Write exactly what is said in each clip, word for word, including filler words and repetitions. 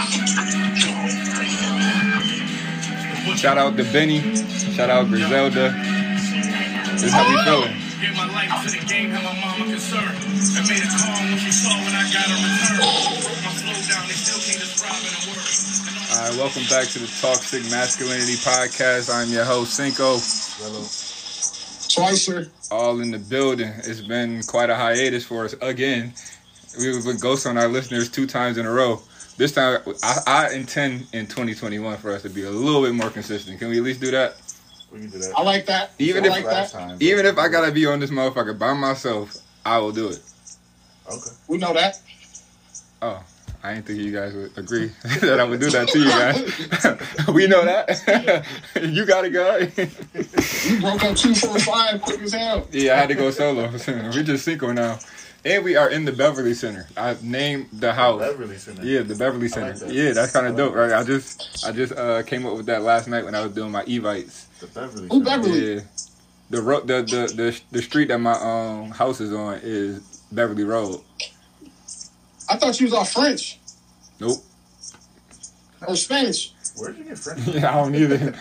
Shout out to Benny. Shout out Griselda. This is how we feeling. Gave my life to the game, had my mama concerned. I made a call when she saw when I got a return. Broke my flow down, they still can't describe in a word. All right, welcome back to the Toxic Masculinity Podcast. I'm your host, Cinco. Hello. Twicer. All in the building. It's been quite a hiatus for us again. We were with Ghost on our listeners two times in a row. This time, I, I intend in twenty twenty-one for us to be a little bit more consistent. Can we at least do that? We can do that. I like that. Even I if like that. Time, even if I gotta be on this motherfucker by myself, I will do it. Okay. We know that. Oh, I didn't think you guys would agree that I would do that to you guys. We know that. You got it, guy. You broke up two four five quick as hell. Yeah, I had to go solo. We just Cinco now. And we are in the Beverly Center. I named the house. Beverly Center. Yeah, the Beverly Center. like that. Yeah, that's kind of I like dope, right? I just I just uh, came up with that last night when I was doing my Evites. The Beverly Who Center. Beverly? Yeah. The, ro- the the the the street that my um house is on is Beverly Road. I thought you was all French Nope. or Spanish. Where'd you get French? Yeah, I don't either.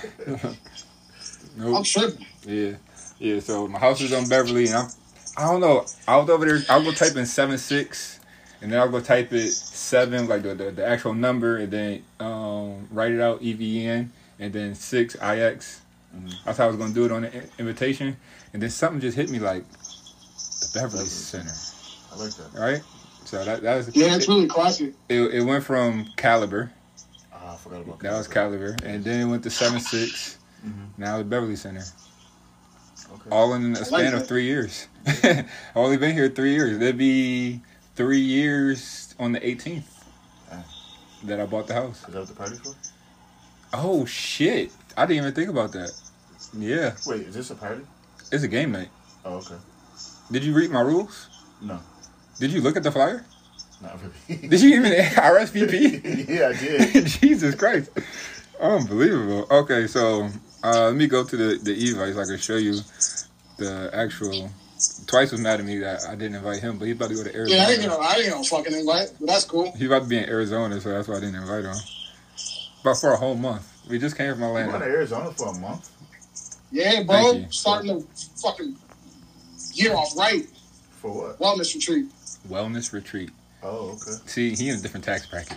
I'm Nope. tripping. Yeah. Yeah, so my house is on Beverly and I'm I don't know. I was over there. I'll go type in seven six, and then I'll go type it seven, like the, the, the actual number, and then um, write it out E V E N, and then six I X. Mm-hmm. That's how I was gonna do it on the in- invitation, and then something just hit me like the Beverly Beverly Center, I like that. right? So that that was Yeah, it's it, really classy. it. It went from Caliber, Ah, I forgot about that was Caliber, and then it went to seven six. Mm-hmm. Now the Beverly Center. Okay. All in a span like of that. three years. I've only been here three years. It'd be three years on the eighteenth Ah. that I bought the house. Is that what the party's for? Oh, shit. I didn't even think about that. Yeah. Wait, is this a party? It's a game night. Oh, okay. Did you read my rules? No, Did you look at the flyer? not really. Did you even R S V P? Yeah, I did. Jesus Christ. Unbelievable. Okay, so uh, let me go to the, the Evites. So I can show you the actual... Twice was mad at me that I didn't invite him, but he's about to go to Arizona. Yeah, I didn't get no, I didn't get no fucking invite, but that's cool. He's about to be in Arizona, so that's why I didn't invite him. But for a whole month. We just came from You went to Atlanta. Arizona for a month? Yeah, bro. Thank you. Starting the fucking year off right. For what? Wellness retreat. Wellness retreat. Oh, okay. See, he in a different tax bracket.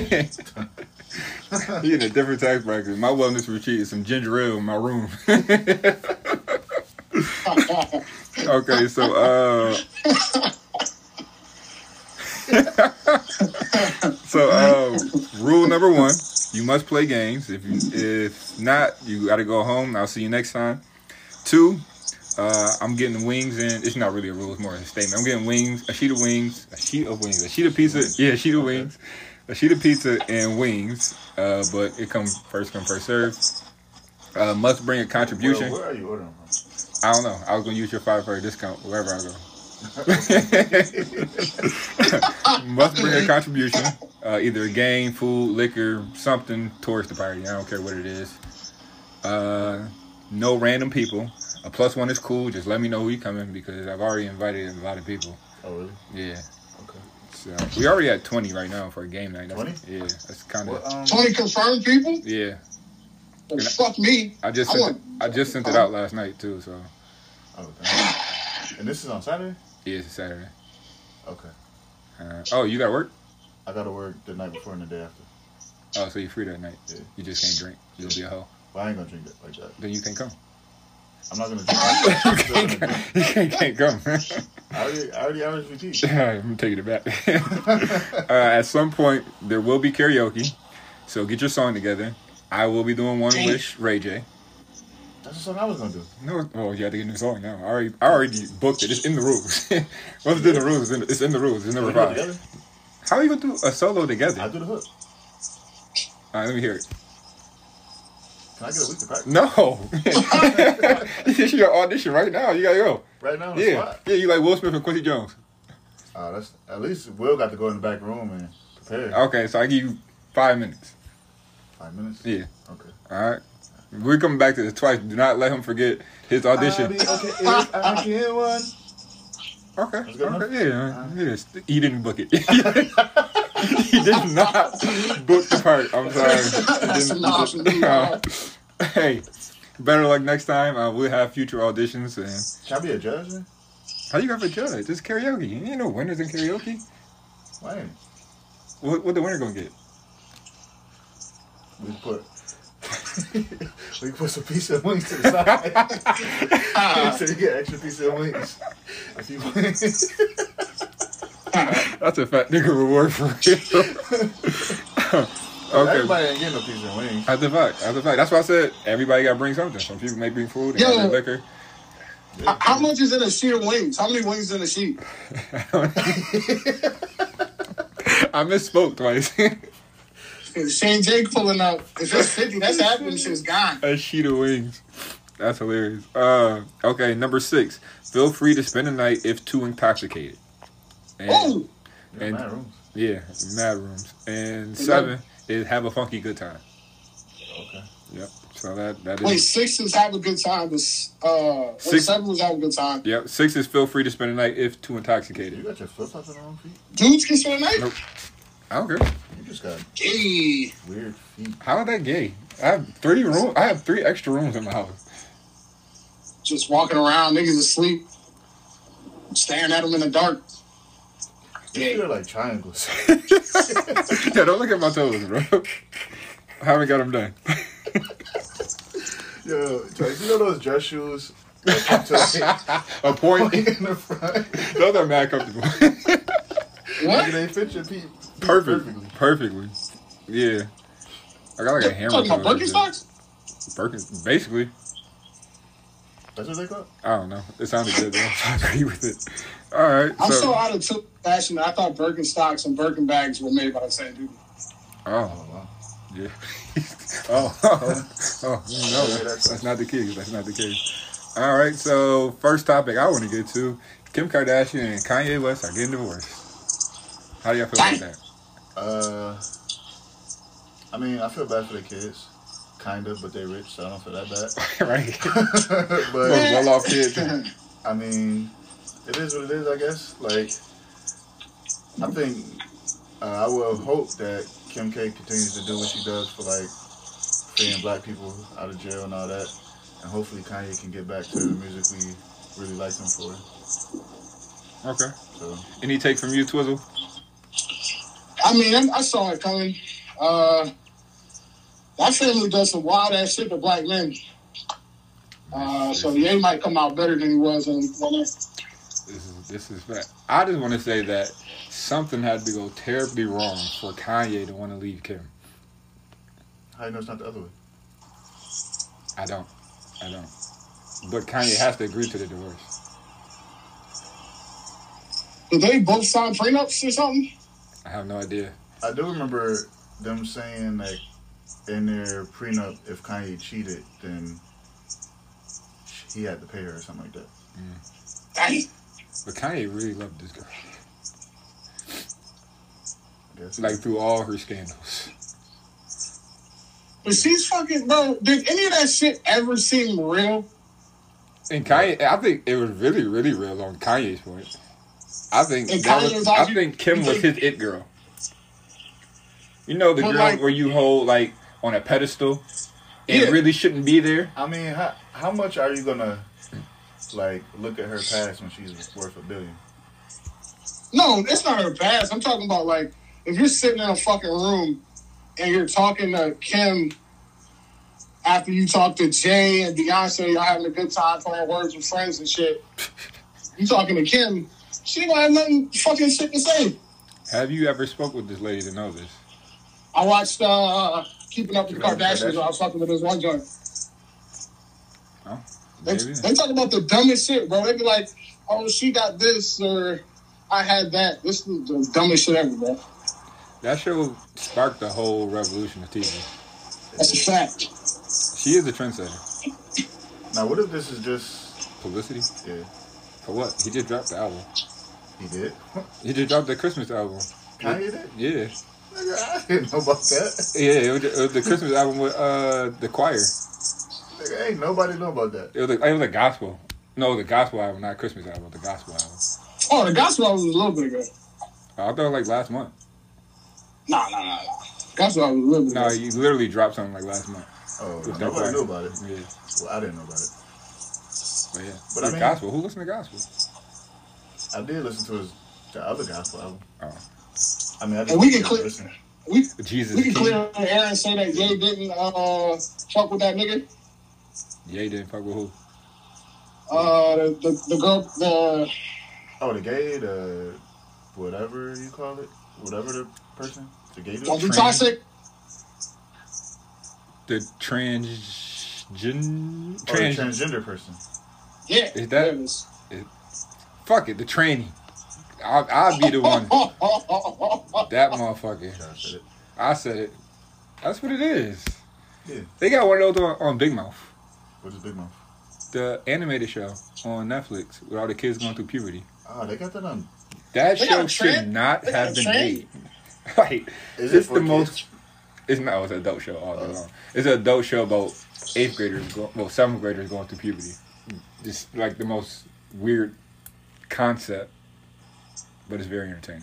He in a different tax bracket. My wellness retreat is some ginger ale in my room. Okay, so uh so uh rule number one, you must play games. If you if not, you gotta go home. I'll see you next time. Two, uh I'm getting wings in. It's not really a rule, it's more of a statement. I'm getting wings, a sheet of wings, a sheet of wings, a sheet of pizza, yeah, a sheet of wings, a sheet of pizza and wings. Uh but it comes first come, first serve. Uh must bring a contribution. Where, where are you ordering from? I don't know. I was gonna use your five for a discount wherever I go. Must bring a contribution. Uh, either a game, food, liquor, something towards the party. I don't care what it is. Uh, no random people. A plus one is cool. Just let me know who you coming because I've already invited a lot of people. Oh, really? Yeah. Okay. So we already at twenty right now for a game night. That's, twenty? Yeah. That's kind What, of. um, twenty confirmed people? Yeah. Well, fuck me. I just I sent want- it, I just sent it out last night too. So oh, damn. And this is on Saturday? yeah, it's a Saturday. Okay. Uh, oh, you got work? I gotta work the night before and the day after. Oh, so you're free that night? Yeah. You just can't drink. You'll be a hoe. But I ain't gonna drink it like that. Then you can't come. I'm not gonna drink you it. can't, you can't, can't come. I already, I already R S V P. I'm taking it back. uh, at some point, there will be karaoke. So get your song together. I will be doing One Wish, Ray J. That's the song I was gonna do. No, oh, you have to get a new song now. I already, I already booked it. It's in the rules. What's in the rules? It's in the, it's in the rules. It's number Do it five. together? How are you gonna do a solo together? I All do the hook. right, let me hear it. Can I get a week to practice? No, it's your audition right now. You gotta go. Right now on the Yeah, spot? yeah. You like Will Smith and Quincy Jones. Uh, that's at least Will got to go in the back room and prepare. Okay, so I give you five minutes. Five minutes. Yeah. Okay. All right. We're coming back to this twice. Do not let him forget his audition. I'll be okay if I get one. Okay. That's good Okay. Yeah. Yeah. He didn't book it. He did not book the Park. I'm sorry. That's Didn't- enough for me, bro. Hey, better luck next time. Uh, we'll have future auditions. And Can I be a judge, man? how you got for judge? This is karaoke. You ain't no winners in karaoke. Why ain't What what the winner gonna get? we put we put some piece of wings to the side, so you get extra piece of wings if you win. That's a fat nigga reward for real. Okay. Everybody ain't getting no piece of wings. That's the fact. That's the fact. That's why I said everybody got to bring something. Some people may bring food and Yo. other liquor. How- How much is in a sheet of wings? How many wings in a sheet? I misspoke twice. Shane Jake pulling up. If it's fifty, that's happening. Shit's gone. A sheet of wings. That's hilarious. Uh, okay, number six. Feel free to spend the night if too intoxicated. And, Oh, Yeah, And- mad rooms. yeah, mad rooms. And seven is have a funky good time. Okay. Yep. So that that wait, is. six is have a good time. This uh, wait, Six- seven was have a good time. Yep. Six is feel free to spend the night if too You intoxicated. got your flip flops on the wrong feet. Dudes can spend the night. Nope. I don't care. You just got Gee, weird feet. How is that gay? I have three rooms. I have three extra rooms in my house. just walking around, niggas asleep, staring at them in the dark. They feel like triangles. Yeah, don't look at my toes, bro. I haven't got them done. Yo, Charles, you know those dress shoes? that come to, like, A point. in the front. Those are mad comfortable. Like, they fit your feet Perfect. Perfectly. Yeah. I got like a hammer. Talking about toe. Birkenstocks? Birken, basically. That's what they call? I don't know. It sounded good though. I agree with it. All right. I'm so So, out of tune fashion that I thought Birkenstocks and Birkin bags were made by the same dude. oh, Oh, wow. yeah. oh, oh, oh, no, that's, that's not the case. That's not the case. All right. So, first topic I want to get to: Kim Kardashian and Kanye West are getting divorced. How do y'all feel about that? Uh, I mean, I feel bad for the kids. Kind of, but they're rich, so I don't feel that bad. Right. but, Those well-off kids. I mean, it is what it is, I guess. Like, I think, uh, I will hope that Kim K continues to do what she does for, like, freeing black people out of jail and all that. And hopefully Kanye can get back to the music we really like him for. Okay. So, Any take from you, Twizzle? I mean, I, I saw it coming. Uh, that family does some wild ass shit to black men. Uh, so Ye might come out better than he was in when it. This is this is fact. I just want to say that something had to go terribly wrong for Kanye to want to leave Kim. how you know it's not the other way? I don't. I don't. But Kanye has to agree to the divorce. Did they both sign prenups or something? I have no idea. I do remember them saying that in their prenup, if Kanye cheated, then he had to pay her or something like that. Dang. But Kanye really loved this girl. I guess. Like through all her scandals. But she's fucking, bro. Did any of that shit ever seem real? And Kanye, I think it was really, really real on Kanye's point. I think And that Kanye was, was I actually- think Kim was his it girl. You know the But girl like- where you hold like on a pedestal and Yeah. really shouldn't be there. I mean, how how much are you gonna like look at her past when she's worth a billion? No, it's not her past. I'm talking about like if you're sitting in a fucking room and you're talking to Kim after you talk to Jay and Beyonce, y'all having a good time playing words with friends and shit. You talking to Kim, she ain't gonna have nothing fucking shit to say. Have you ever spoke with this lady to know this? I watched uh Keeping Up with the Keeping Up with Kardashians. Kardashians. I was talking with this one joint. Oh, They, maybe. they talk about the dumbest shit, bro. They be like, "Oh, she got this," or "I had that." This is the dumbest shit ever, bro. That show sparked the whole revolution of T V. That's a fact. She is a trendsetter. Now, what if this is just Publicity? yeah? For what? He just dropped the album. He did. He just dropped the Christmas album. Kanye did. Yeah. Nigga, I didn't know about that. Yeah, it was, it was the Christmas album with uh the choir. Nigga, ain't nobody know about that. It was a, it was a gospel. No, the gospel album, not Christmas album. The gospel album. Oh, the gospel album was a little bit ago. I thought it was like last month. Nah, nah, nah, nah. That's what I was living. No, you literally dropped something like last month. Oh, With nobody that knew about it. Yeah, Well, I didn't know about it. but yeah. But But I mean- gospel. Who listens to gospel? I did listen to his the other gospel album. Oh. I mean, I didn't And we can really clear- listen. We Jesus we can King. clear the air and say that Ye didn't uh fuck with that nigga. Ye didn't fuck with who? Uh, the the, the girl the Oh, the gay, the whatever you call it, whatever the person, the gay dude. don't be Trans- toxic. The trans... Gen, Or the trans... transgender person. Yeah, Is that- there it is. Fuck it, the tranny. I'll, I'll be the one. That motherfucker. Josh said it. I said it. That's what it is. Yeah. They got one of those on, on Big Mouth. What's his big mouth? The animated show on Netflix with all the kids going through puberty. Oh, they got that on. That They got show a should trend? not They got have a been trend? made. Like, Is it it's for the kids? most. It's not. It's an adult show all day Oh. long. It's an adult show about eighth graders, go, well, seventh graders going through puberty. Just like the most weird concept, but it's very entertaining.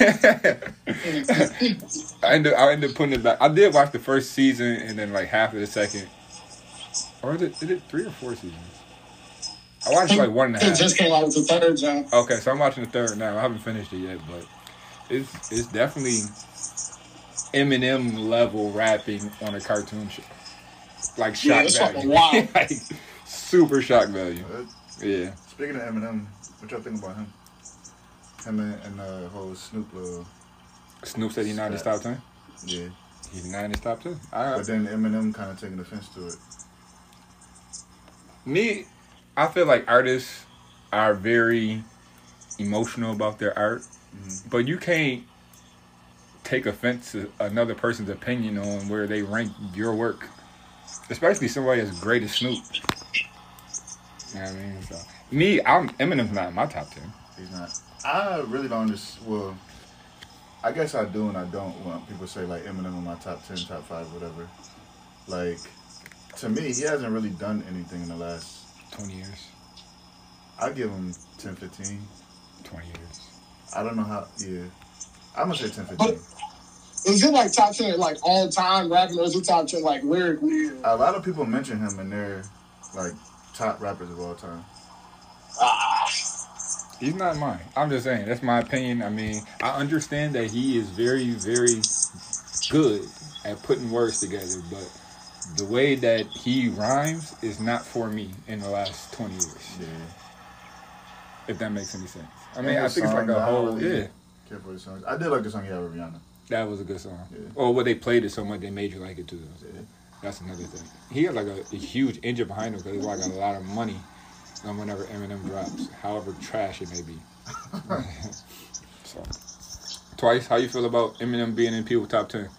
I ended. I ended up putting it back. I did watch the first season and then like half of the second. Or is it? Is it three or four seasons? I watched like one and a It half. just came out with the third, John. Okay, so I'm watching the third now. I haven't finished it yet, but it's it's definitely Eminem level rapping on a cartoon show. Like shock Yeah, it's value. fucking wild. Like super shock value. Uh, Yeah. Speaking of Eminem, what y'all think about him? Him and, and uh, whole Snoop little. Snoop said he's not in his top ten. Yeah. He's not in his top ten. I, But then Eminem kind of taking offense to it. me, I feel like artists are very emotional about their art, Mhm. but you can't take offense to another person's opinion on where they rank your work, especially somebody as great as Snoop. You know what I mean? So, me, I'm Eminem's not in my top ten. He's not. I really don't understand. Well, I guess I do and I don't when people say like Eminem in my top ten, top five, whatever. Like, to me, he hasn't really done anything in the last. Twenty years. I give him ten, fifteen. Twenty years. I don't know how. Yeah, I'm gonna say ten, fifteen. Is it like top ten like all time rapping, or is it top ten like lyrically? A lot of people mention him and they're like top rappers of all time. Ah, He's not mine. I'm just saying. That's my opinion. I mean, I understand that he is very, very good at putting words together, but the way that he rhymes is not for me in the last twenty years. Yeah. If that makes any sense. I mean, And I his think it's like songs, a I whole, don't really yeah. care for his songs. I did like the song he had with Rihanna. That was a good song. Yeah. Or what they played it so much they made you like it too. Yeah. That's another thing. He had like a, a huge engine behind him because he's like a lot of money um, whenever Eminem drops, however trash it may be. So, Twice, how you feel about Eminem being in people's top ten?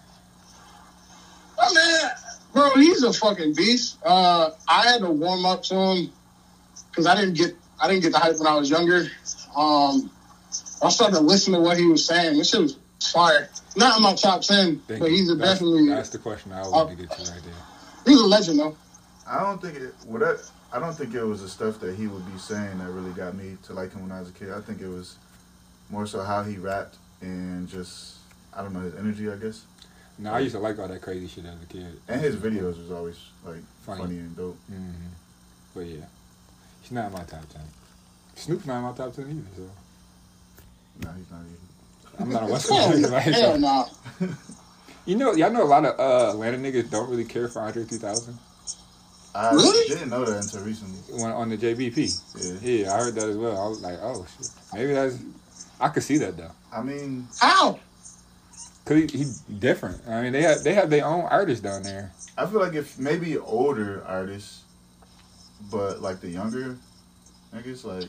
oh man, bro, he's a fucking beast. Uh, I had to warm up to him because I didn't get I didn't get the hype when I was younger. Um, I started to listen to what he was saying. This shit was fire. Not in my top ten, Thank but you. he's a that's, definitely That's the question I wanted to get to right there. he's a legend though. I don't think it. What I, I don't think it was the stuff that he would be saying that really got me to like him when I was a kid. I think it was more so how he rapped and just I don't know his energy. I guess. No, I used to like all that crazy shit as a kid. And his videos was always like Funny. funny, and dope. hmm But yeah, he's not in my top ten. Snoop's not in my top ten either, so No, he's not even. I'm not a West Hell, Coast nigga. Like, hell so. nah. You know, y'all know a lot of uh, Atlanta niggas don't really care for Andre three thousand I Really? didn't know that until recently. when on the J B P. Yeah. Yeah, I heard that as well. I was like, oh shit, maybe that's. I could see that though, I mean, How? cause he, he different. I mean, they have they have their own artists down there. I feel like if maybe older artists, but like the younger niggas, like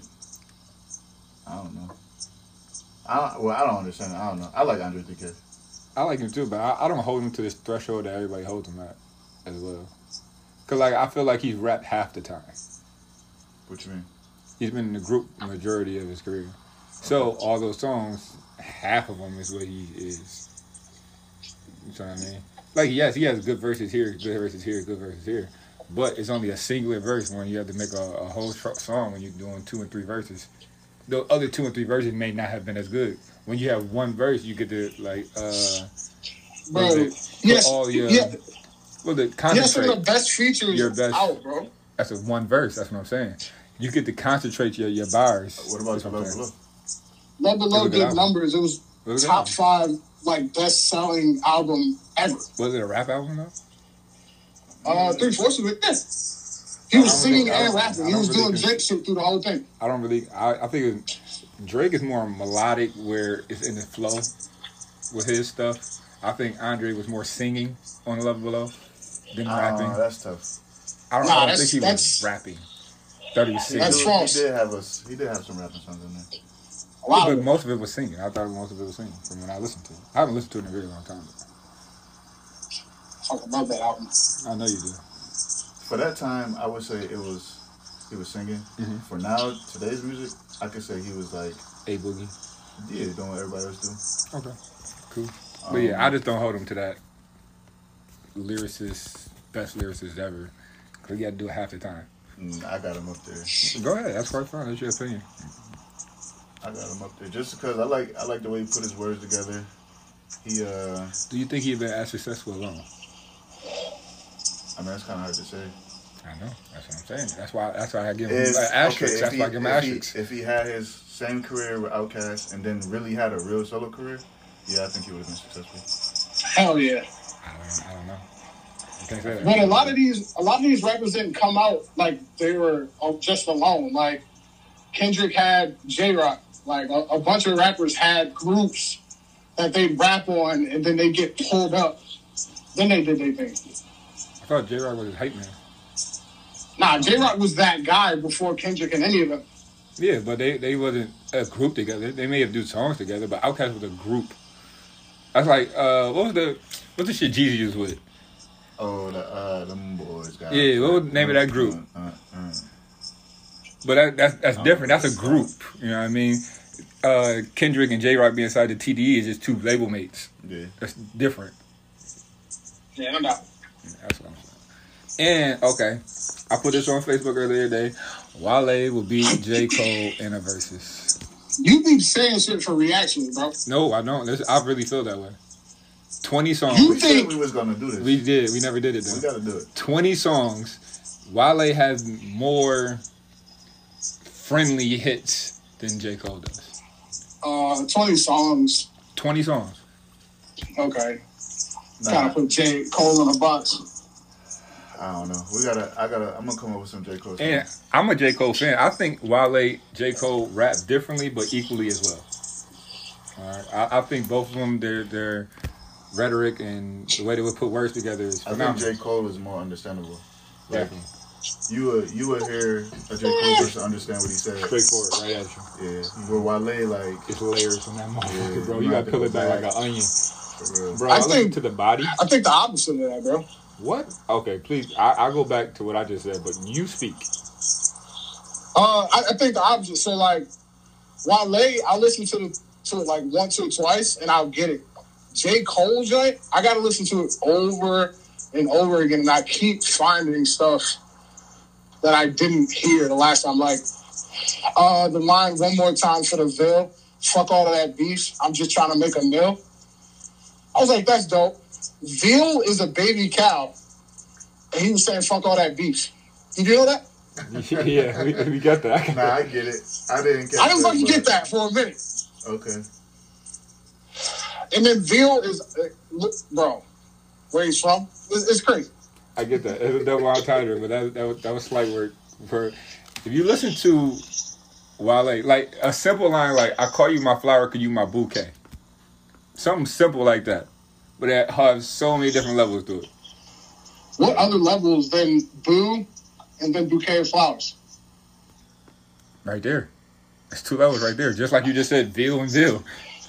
I don't know. I don't, well, I don't understand it. I don't know. I like Andre three K. I like him too, but I, I don't hold him to this threshold that everybody holds him at as well. Cause like I feel like he's rapped half the time. What you mean? He's been in the group majority of his career. So all those songs, half of them is what he is. You know what I mean? Like yes, he has good verses here, good verses here, good verses here, but it's only a singular verse when you have to make a, a whole tr- song when you're doing two and three verses. The other two and three verses may not have been as good. When you have one verse, you get to like uh, bro. What is it? Yes, For all your, yeah. well, the He has some of the concentrate. best features Your best- out, bro. That's a one verse. That's what I'm saying. You get to concentrate your, your bars. What about That's the I'm Love saying. Below? Love Below It was a good did album. numbers. It was It was a good top album. five like best selling album ever. Was it a rap album though? Uh, three fourths of it. Yeah. He I was don't singing really- I and don't- rapping. I He don't was really doing cons- Drake shit through the whole thing. I don't really. I, I think it, Drake is more melodic, where it's in the flow with his stuff. I think Andre was more singing on Love Below than rapping. Uh, that's tough. I don't, Nah, I don't that's- think he was that's- rapping. Thought he was He, singing. That's did, false. he did have a, he did have some rapping songs in there. A lot but of it. most of it was singing. I thought most of it was singing from when I listened to it. I haven't listened to it in a very long time. Fucking love that album. I know you do. For that time, I would say it was he was singing. Mhm. For now, today's music, I could say he was like, A Boogie. yeah, doing what everybody else do. Okay. Cool. Um, But yeah, I just don't hold him to that lyricist, best lyricist ever. Because you got to do it half the time. mm, I got him up there. Go ahead. That's quite fine. That's your opinion. I got him up there just because I like I like the way he put his words together. He uh, Do you think he'd been as successful alone? I mean that's kind of hard to say. I know. That's what I'm saying. That's why. That's why I give him If, an asterisk. okay, if that's he, why I give him an if, he, asterisk. if he had his same career with Outkast and then really had a real solo career, yeah, I think he would have been successful. Hell yeah. I don't. I don't know. You can't say that. But a lot of these, a lot of these rappers didn't come out like they were uh, just alone. Like Kendrick had J Rock. Like a, a bunch of rappers had groups that they rap on, and then they get pulled up. Then they did their thing. I thought J Rock was his hype man. Nah, J Rock was that guy before Kendrick and any of them. Yeah, but they, they wasn't a group together. They may have do songs together, but Outkast was a group. That's like uh, what was the what's the shit Jeezy was with? Oh, the uh, them boys got. Yeah, what was the name of that group? Uh, uh, uh. But that, that's that's Oh, different. That's a that's group. You know what I mean? Uh, Kendrick and J Rock being inside the T D E is just two label mates. Yeah. That's different. Yeah, I'm not. That's what I'm saying. And okay, I put this on Facebook earlier today. Wale will beat J Cole in a versus. You be saying shit for reaction, bro. No, I don't. This, I really feel that way. Twenty songs. You We said think- we was gonna do this. We We, did. We never did it though. gotta do it. twenty songs. Wale has more friendly hits than J Cole does. Uh, twenty songs. twenty songs. Okay. Nah, Gotta put J. Cole in a box. I don't know. We gotta. I gotta. I'm gonna come up with some J Cole. And songs. I'm a J. Cole fan. I think Wale, J. Cole rap differently, but equally as well. All right. I, I think both of them, their their rhetoric and the way they would put words together is I think phenomenal. J Cole is more understandable. Like Definitely. you would you would hear a J Cole verse to understand what he said. Straightforward, right at you. Yeah. Where Wale like It's layers on that motherfucker, Yeah, bro. you You have gotta to peel it go back back. like an onion. for real. Bro, I I, listen think- to the body. I think the opposite of that, bro. What? Okay, please. I, I'll go back to what I just said, but you speak. Uh, I, I think the opposite. So like, Wale, I listen to the to it like once or twice, and I'll get it. J. Cole joint, I gotta listen to it over and over again, and I keep finding stuff that I didn't hear the last time. Like, uh, the line "one more time for the veil." Fuck all of that beef. I'm just trying to make a meal. I was like, that's dope. Veal is a baby cow, and he was saying, "Fuck all that beef." Did you know that? Yeah, we, we got that. I got Nah, that. I get it. I didn't get. I didn't that, fucking but- get that for a minute. Okay. And then Veal is, uh, look, bro, where he's from, it's, it's crazy. I get that. It's a double entendre, but that that was, that was slight word. For if you listen to Wale, like a simple line like "I call you my flower, cause you my bouquet," something simple like that, but that has so many different levels to it. What other levels than Boo and then Bouquet of Flowers? Right there, it's two levels right there. Just like you just said, veal and veal.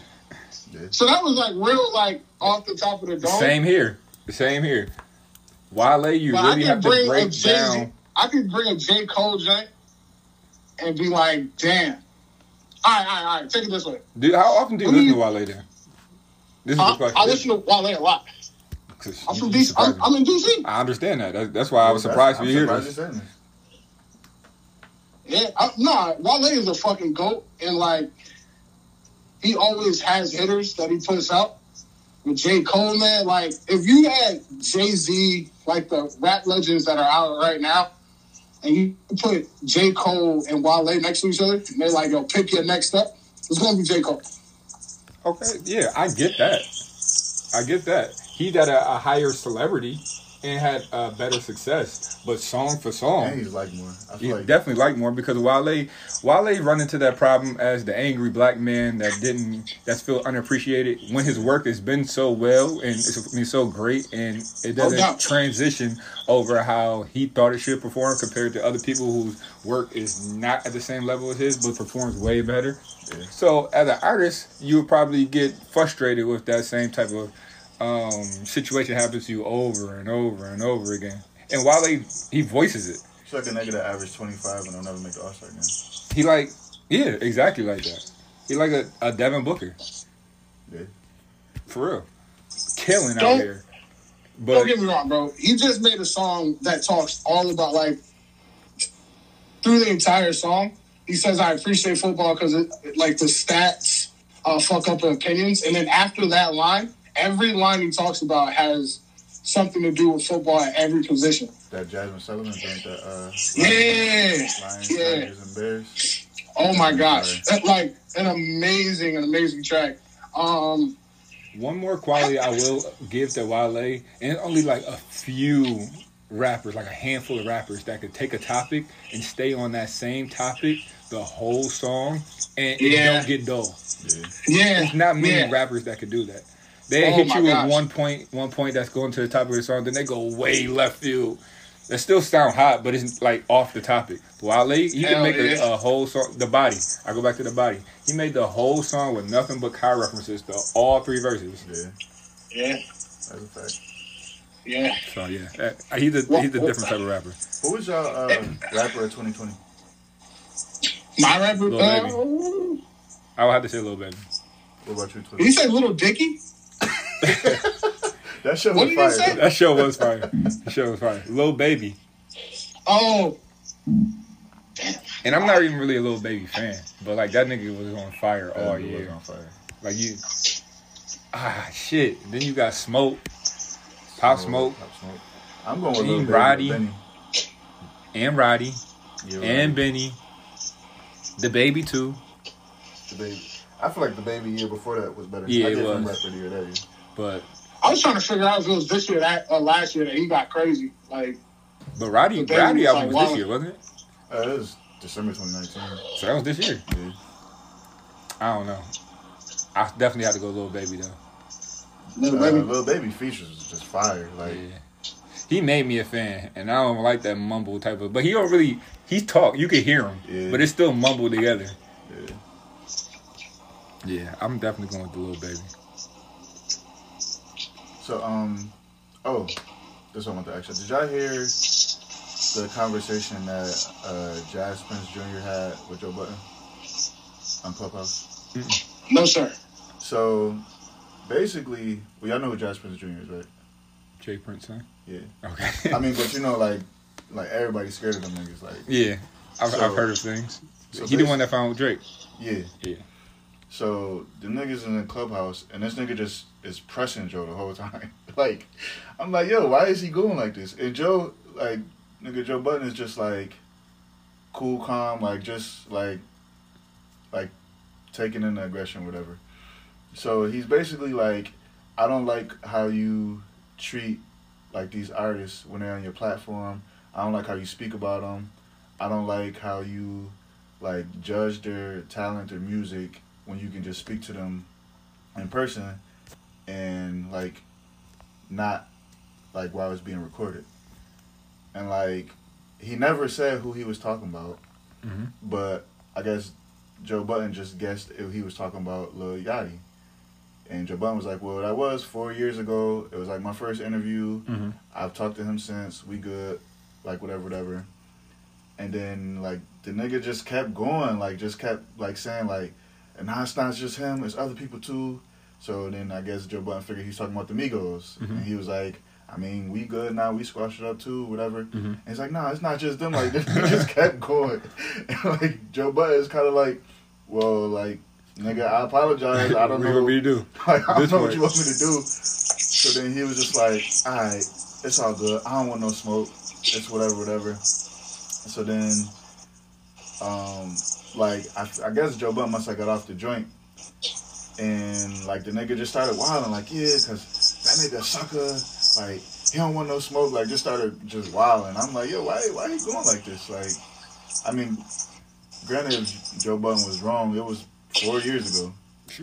So that was like real, like off the top of the dome. Same here. Same here. Wale, you But really I have could to bring a break Jay-Z, down. I could bring a J. Cole joint and be like, damn. All right, all right, all right. Take it this way. Dude, how often do you I mean- listen to Wale then? This is I, the question. I listen to Wale a lot. 'Cause I'm you- from you D C. surprised I'm, me. I'm in D C. I understand that. That's, that's why I was surprised I'm to hear surprised this. you're saying Yeah, I, nah, Wale is a fucking goat, and like he always has hitters that he puts out. with J. Cole, man, like, if you had Jay-Z, like the rap legends that are out right now, and you put J. Cole and Wale next to each other, and they're like, yo, pick your next step, it's going to be J. Cole. Okay, yeah, I get that. I get that. He's at a, a higher celebrity and had uh, better success, but song for song, And he's like more. I he feel like definitely like more because Wale, Wale run into that problem as the angry black man that didn't, that's feel unappreciated when his work has been so well and it's been so great and it doesn't doubt. transition over how he thought it should perform compared to other people whose work is not at the same level as his but performs way better. Yeah. So as an artist, you would probably get frustrated with that same type of um, situation happens to you over and over and over again. And Wale, he voices it. it's like a nigga that average twenty-five and will never make the All-Star game. He like, yeah, exactly like that. He like a, a Devin Booker. Yeah. For real. Killing out Don't- here. But Don't get me wrong, bro. He just made a song that talks all about, like, through the entire song, he says, I appreciate football because, like, the stats uh, fuck up the opinions. And then after that line, every line he talks about has something to do with football at every position. That Jasmine Sullivan joint, that uh, Yeah. Lions, Yeah. Tigers, and Bears. Oh, my gosh. That, like, an amazing, an amazing track. Um, one more quality I will give to Wale, and only like a few rappers, like a handful of rappers that could take a topic and stay on that same topic the whole song and it Yeah. don't get dull. Yeah. yeah. There's not many yeah. rappers that could do that. They Oh hit my you gosh. with one point, one point that's going to the topic of the song, then they go way left field. They still sound hot, but it's like off the topic. Wale, he can Hell make a, yeah. a whole song. The Body. I go back to The Body. He made the whole song with nothing but car references to all three verses. Yeah. Yeah. That's a fact. Yeah. So yeah, Uh, he's a he's a different type of rapper. Who was y'all uh, rapper of twenty twenty? My rapper. Lil Uh, Baby. I would have to say Lil Baby. What about you, did he Twitter? say Little Dicky? That shit What was did he fire. say? That show was fire. That show was fire. Lil Baby. Oh, And I'm not even really a Lil Baby fan, but like that nigga was on fire all That dude was year. on fire. Like you, ah shit. Then you got Smoke, Pop Smoke, Pop Smoke. I'm going with Team Lil Baby Roddy. or Benny. and Roddy, Yeah, and Roddy. Benny, the Baby too. The Baby. I feel like the Baby year before that was better. Yeah, I it give him was. rapper of the year that year. But I was trying to figure out if it was this year that or last year that he got crazy. Like, but Roddy, The Baby Roddy was album like was this wild. year, wasn't it? Uh, it was December twenty nineteen. So that was this year. Yeah. I don't know. I definitely had to go Lil Baby though. Little Uh, Baby. Lil Baby features was just fire. Like, Yeah. He made me a fan, and I don't like that mumble type of. But he don't really. He talk. You can hear him, Yeah. but it's still mumbled together. yeah. Yeah, I'm definitely going with the Lil Baby. So, um, oh, this one I want to ask you. Did y'all hear the conversation that uh, Jazz Prince Junior had with Joe Budden on Clubhouse? No, sir. So, basically, well, y'all know who Jazz Prince Junior is, right? Jay Prince, huh? Yeah. Okay. I mean, but you know, like, like everybody's scared of them niggas. Like, yeah, I've, So- I've heard of things. so he the basi- one that found with Drake. yeah. Yeah. So the niggas in the Clubhouse, and this nigga just is pressing Joe the whole time. Like, I'm like, yo, why is he going like this? And Joe, like, nigga, Joe Budden is just like cool, calm, like just like, like taking in the aggression, whatever. So he's basically like, I don't like how you treat like these artists when they're on your platform. I don't like how you speak about them. I don't like how you like judge their talent or music when you can just speak to them in person and like not like while it's being recorded. And like he never said who he was talking about, Mm-hmm. but I guess Joe Budden just guessed if he was talking about Lil Yachty. And Joe Budden was like, well, that was four years ago. It was like my first interview. Mm-hmm. I've talked to him since. We good. Like, whatever, whatever. And then, like, the nigga just kept going. Like, just kept, like, saying, like, and now it's not just him. It's other people, too. So then I guess Joe Budden figured he's talking about the Migos. Mhm. And he was like, I mean, we good now. We squashed it up, too, whatever. Mm-hmm. And he's like, nah, it's not just them. Like, he just kept going. And, like, Joe Budden is kind of like, well, like, Nigga, I apologize. I don't What know. you want me to do? Like, I don't This know what way. you want me to do. So then he was just like, all right, it's all good. I don't want no smoke. It's whatever, whatever. So then, um, like, I, I guess Joe Budden must have got off the joint. And, like, the nigga just started wilding, like, yeah, because that nigga sucker, like, he don't want no smoke. Like, just started just wilding. I'm like, yo, why, why you going like this? Like, I mean, granted, if Joe Budden was wrong, it was four years ago.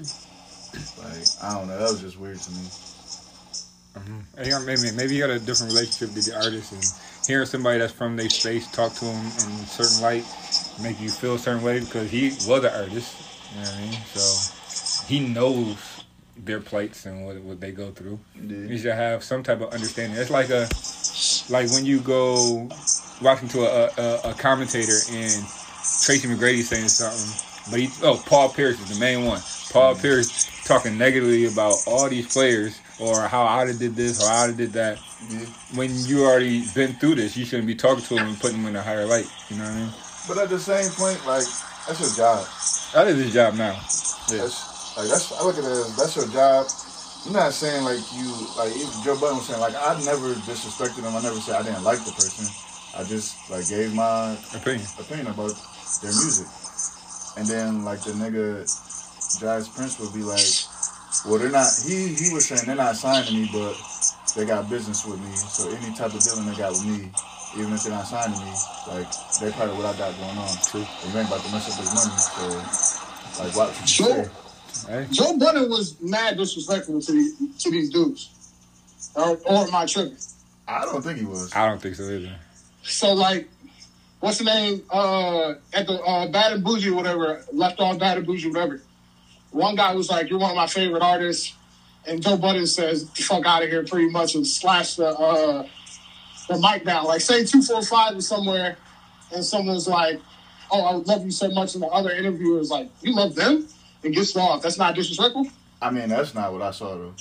Like, I don't know. That was just weird to me. Mm-hmm. Hey, maybe maybe you got a different relationship with the artist, and hearing somebody that's from their space talk to him in a certain light make you feel a certain way because he was an artist. You know what I mean? So he knows their plights and what what they go through. Yeah. You should have some type of understanding. It's like a like when you go watching to a a, a commentator and Tracy McGrady saying something, but he oh Paul Pierce is the main one. Paul Pierce talking negatively about all these players or how I did this or how I did that. Yeah. When you already been through this, you shouldn't be talking to them and putting them in a higher light. You know what I mean? But at the same point, like, that's your job. That is his job now. Yeah. That's, like, that's, I look at it as, that's your job. You're not saying, like, you, like, even Joe Budden was saying, like, I never disrespected him. I never said I didn't like the person. I just, like, gave my Opinion. opinion about their music. And then, like, the nigga, Jazz Prince would be like, well, they're not, he, he was saying they're not signing me, but they got business with me. So any type of dealing they got with me, even if they're not signing me, like, they're part of what I got going on. True. And you ain't about to mess up his money. So, like, what would you Joe, say? Hey. Joe Budden was mad disrespectful to these, to these dudes. Or, or am I tripping? I don't think he was. I don't think so either. So, like, what's the name? Uh, at the uh, Bad and Bougie or whatever, left on Bad and Bougie, whatever. One guy was like, you're one of my favorite artists. And Joe Budden says, the fuck out of here, pretty much, and slash the uh, the mic down. Like, say two forty-five is somewhere, and someone's like, oh, I love you so much. And the other interviewer is like, you love them? And gets off. That's not disrespectful? I mean, that's not what I saw, though.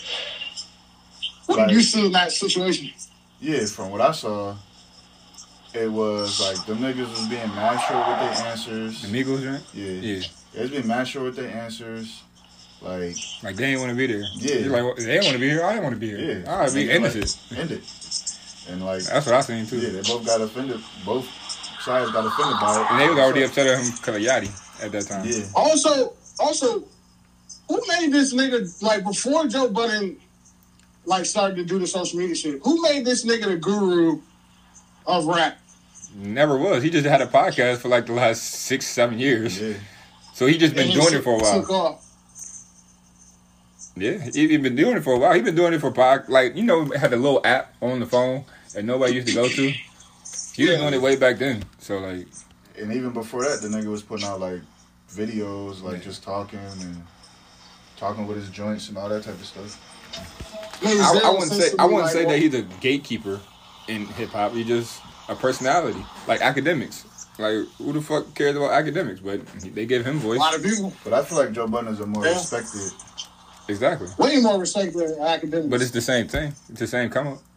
What Like- did you see in that situation? Yeah, from what I saw, it was like them niggas was being mad short with their answers. The Migos, right? Yeah. Yeah. They was being mad short with their answers. Like, Like, they ain't want to be there. Yeah. You're like, well, they don't want to be here. I didn't want to be here. yeah. All right, be Niggas, innocent. like, end it. And like, That's what I seen, too. yeah, they both got offended. Both sides got offended by it. And they was already upset at him because of Yachty at that time. Yeah. Also, also, who made this nigga, like, before Joe Budden, like, started to do the social media shit, who made this nigga the guru of rap? Never was. He just had a podcast for like the last six, seven years. Yeah. So he just been And he doing it for a took while. off. Yeah, he, he been doing it for a while. He been doing it for pod, like you know, had a little app on the phone that nobody used to go to. He was Yeah. doing it way back then. So like, And even before that, the nigga was putting out like videos, like Yeah. just talking and talking with his joints and all that type of stuff. Niggas I, I there wouldn't seems say to I be wouldn't like, say well, that he's a gatekeeper in hip hop. He just a personality, like academics. Like who the fuck cares about academics? But they give him a voice. lot of people. But I feel like Joe Budden is a more Yeah. respected. Exactly. Way more respect than academics. But it's the same thing. It's the same come up.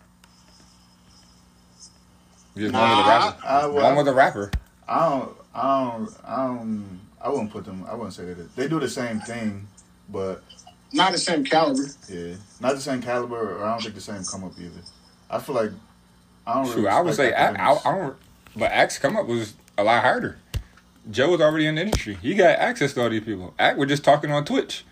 Just one Nah, with a rapper. I, well, One with a rapper. I don't, I don't, I don't, I wouldn't put them, I wouldn't say that. They do the same thing, but not the same caliber. yeah, not the same caliber, or I don't think the same come up either. I feel like, I don't really Shoot, I would say respect I, I, academics. I don't. But Axe come up was a lot harder. Joe was already in the industry. He got access to all these people. Act was just talking on Twitch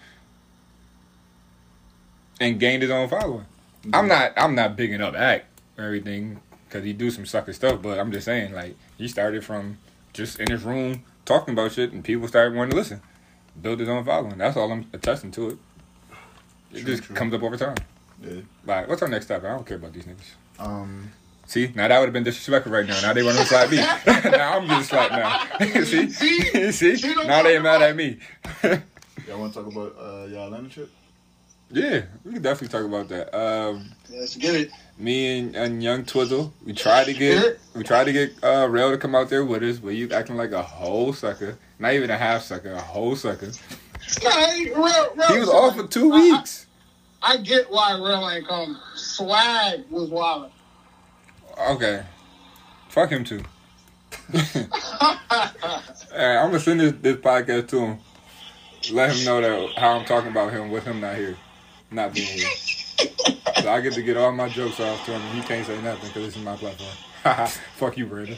and gained his own following. I'm not. I'm not bigging up Act or everything because he do some sucker stuff. But I'm just saying, like he started from just in his room talking about shit, and people started wanting to listen. Build his own following. That's all I'm attesting to it. It True, just true. comes up over time. Yeah. Like, what's our next topic? I don't care about these niggas. Um, See, now that would have been disrespectful right now. Now they want to slap me. Now I'm getting slapped now. See? See? Now they mad at me. y'all want to talk about uh, y'all Atlanta trip? Yeah, we can definitely talk about that. Um, Let's get it. me and, and Young Twizzle, we tried to get we tried to get uh, Rail to come out there with us, but you acting like a whole sucker. Not even a half sucker, a whole sucker. Hey, real, real He was off for two weeks. I, I get why Real ain't come. Swag was wild. Okay. Fuck him too. Alright, I'm gonna send this, this podcast to him. let him know that how I'm talking about him with him not here, not being here. So I get to get all my jokes off to him, and he can't say nothing because this is my platform. Fuck you, Brandon.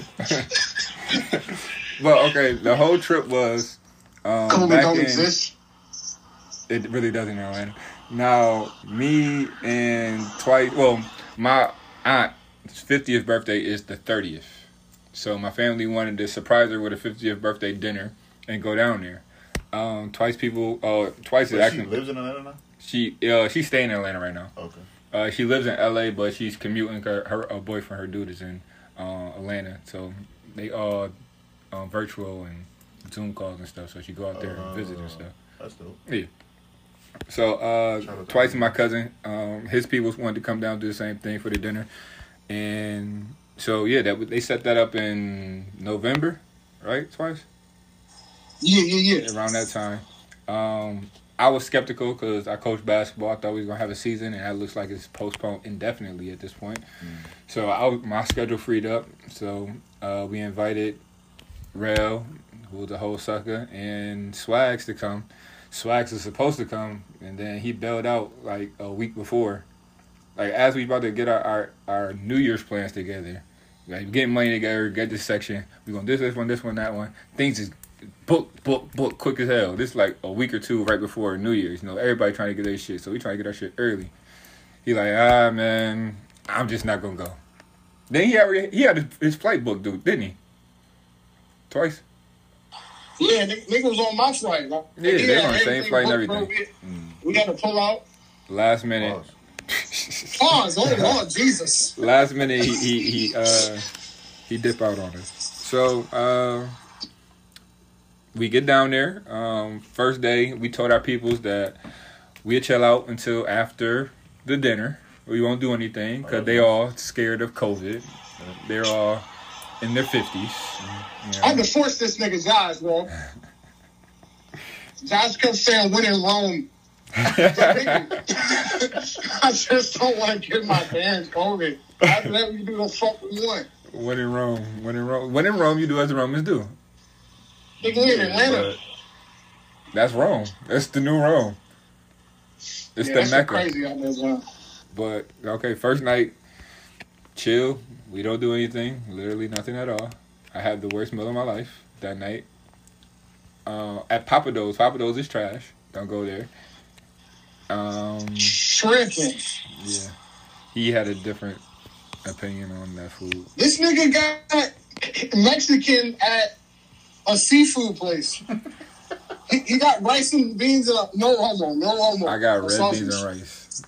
But okay, the whole trip was um, COVID back don't in. exist. It really doesn't in Atlanta. Now, me and twice. Well, my aunt's fiftieth birthday is the thirtieth, so my family wanted to surprise her with a fiftieth birthday dinner and go down there. Um, twice people. Uh, twice is But she actually. lives in Atlanta now? She uh she's staying in Atlanta right now. Okay. Uh, she lives in L A, but she's commuting. Her, her uh, boyfriend, her dude, is in uh, Atlanta, so they all uh, virtual and Zoom calls and stuff. So she go out there and visit and stuff. That's dope. Yeah. So uh, Shout out to twice him. my cousin, um, his people wanted to come down and do the same thing for the dinner, and so yeah, that they set that up in November, right? Twice. Yeah, yeah, yeah. Around that time. Um, I was skeptical because I coached basketball. I thought we was going to have a season, and that looks like it's postponed indefinitely at this point. Mm. So I was, my schedule freed up. So uh, we invited Rel, who was the whole sucker, and Swags to come. Swags was supposed to come, and then he bailed out like a week before. Like as we about to get our, our, our New Year's plans together, like getting money together, get this section. We're going to do this one, this one, that one. Things is book, book, book, quick as hell. This is like a week or two right before New Year's. You know, everybody trying to get their shit, so we trying to get our shit early. He like, ah, man, I'm just not gonna go. Then he already he had his, his flight booked, dude, didn't he? Twice. Yeah, nigga nigga was on my flight. Like, Yeah, he they had on the same everything flight and booked, bro. everything. We, we had to pull out. Last minute. Pause. Pause. Oh Lord, Jesus. Last minute, he he he uh he dip out on us. So uh. We get down there. Um, first day, we told our peoples that we'll chill out until after the dinner. We won't do anything because they all scared of COVID. They're all in their fifties. You know. I had to force this nigga Josh, bro. Josh kept saying, "When in Rome." I just don't want to give my parents COVID. After that, we can do the fuck we want. When in Rome, when in Rome, when in Rome, you do as the Romans do. Nigga, we in Atlanta. That's Rome. That's the new Rome. It's Yeah, the that shit Mecca. crazy out there, man. But okay, first night, chill. We don't do anything. Literally nothing at all. I had the worst meal of my life that night. Uh, at Papados. Papados is trash. Don't go there. Um, Shrinking. yeah, he had a different opinion on that food. This nigga got Mexican at a seafood place. he, he got rice and beans and a, no homo, no homo. I got A red sausage. beans and rice.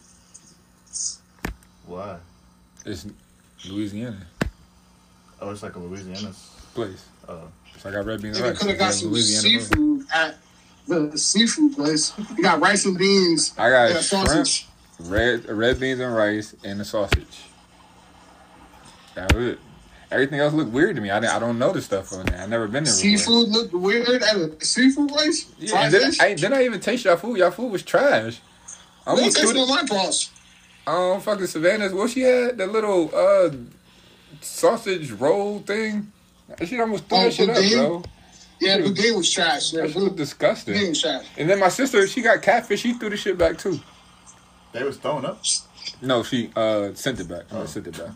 Why? It's Louisiana Oh, it's like a Louisiana's. place. Uh, So I got red beans and Nigga rice. could have got It's some Louisiana food. seafood at the seafood place. He got rice and beans I got and a shrimp, sausage. red red beans and rice, and a sausage. That was it. Everything else looked weird to me. I, didn't- I don't know the stuff on there. I never been there before. Seafood looked weird at a seafood place. Yeah, Fried and then, fish. I, then I even taste y'all food. Y'all food was trash. I Don't almost taste threw on the, my paws. um, fucking Savannah's. What she had? That little uh sausage roll thing. That shit almost threw Oh, that shit up, boudin? bro. Yeah, the boudin was trash. Yeah, That shit was the disgusting. boudin was trash. And then my sister, she got catfish. She threw the shit back too. they was throwing up. No, she uh sent it back. Oh. Oh. Sent it back.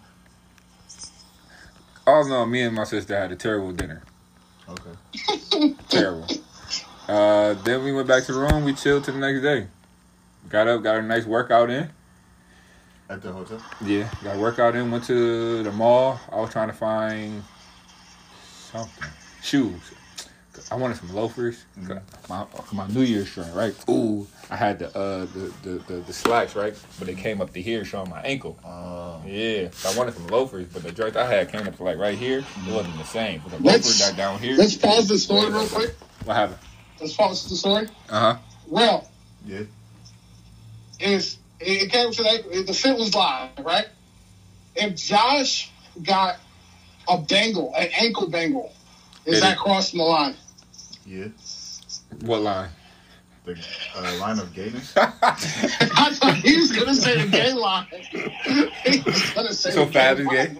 All in all, me and my sister had a terrible dinner. Okay. Terrible. Uh, then we went back to the room. We chilled till the next day. Got up, got a nice workout in. At the hotel. Yeah, got a workout in. Went to the mall. I was trying to find something. Shoes. I wanted some loafers. Mm-hmm. My my New Year's shirt, right? Ooh, I had the uh the, the, the, the slacks, right? But they came up to here showing my ankle. Uh, Yeah, so I wanted some loafers, but the joint I had came up to like right here. It wasn't the same. But the Let's- loafer that down here. Let's pause the story real quick. What happened? Let's pause the story. Uh huh. Well, yeah. is it came to that the fit was live, right? If Josh got a bangle, an ankle bangle, is It that is. crossing the line? Yeah. What line? The uh, line of gayness. I thought he was gonna say the gay line. He was gonna say So the Fab gay is line. gay?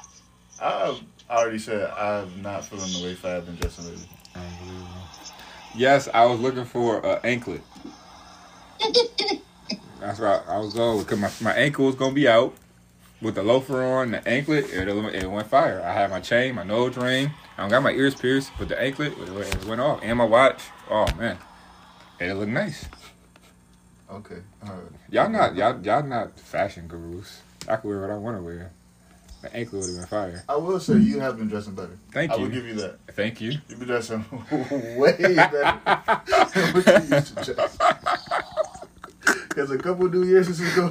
I already said I'm not feeling the way Fab and Justin Bieber. Yes, I was looking for an anklet. That's right. I was going because my, my ankle was gonna be out with the loafer on, the anklet. It, it went fire. I had my chain, my nose ring. I don't got my ears pierced, but the anklet it, it went off, and my watch. Oh man, and it looked nice. Okay. All right. Y'all not y'all y'all not fashion gurus. I can wear what I want to wear. The anklet would have been fire. I will say you have been dressing better. Thank I you. will give you that. Thank you. You've been dressing way better than what you used to dress. Because a couple New Years since ago.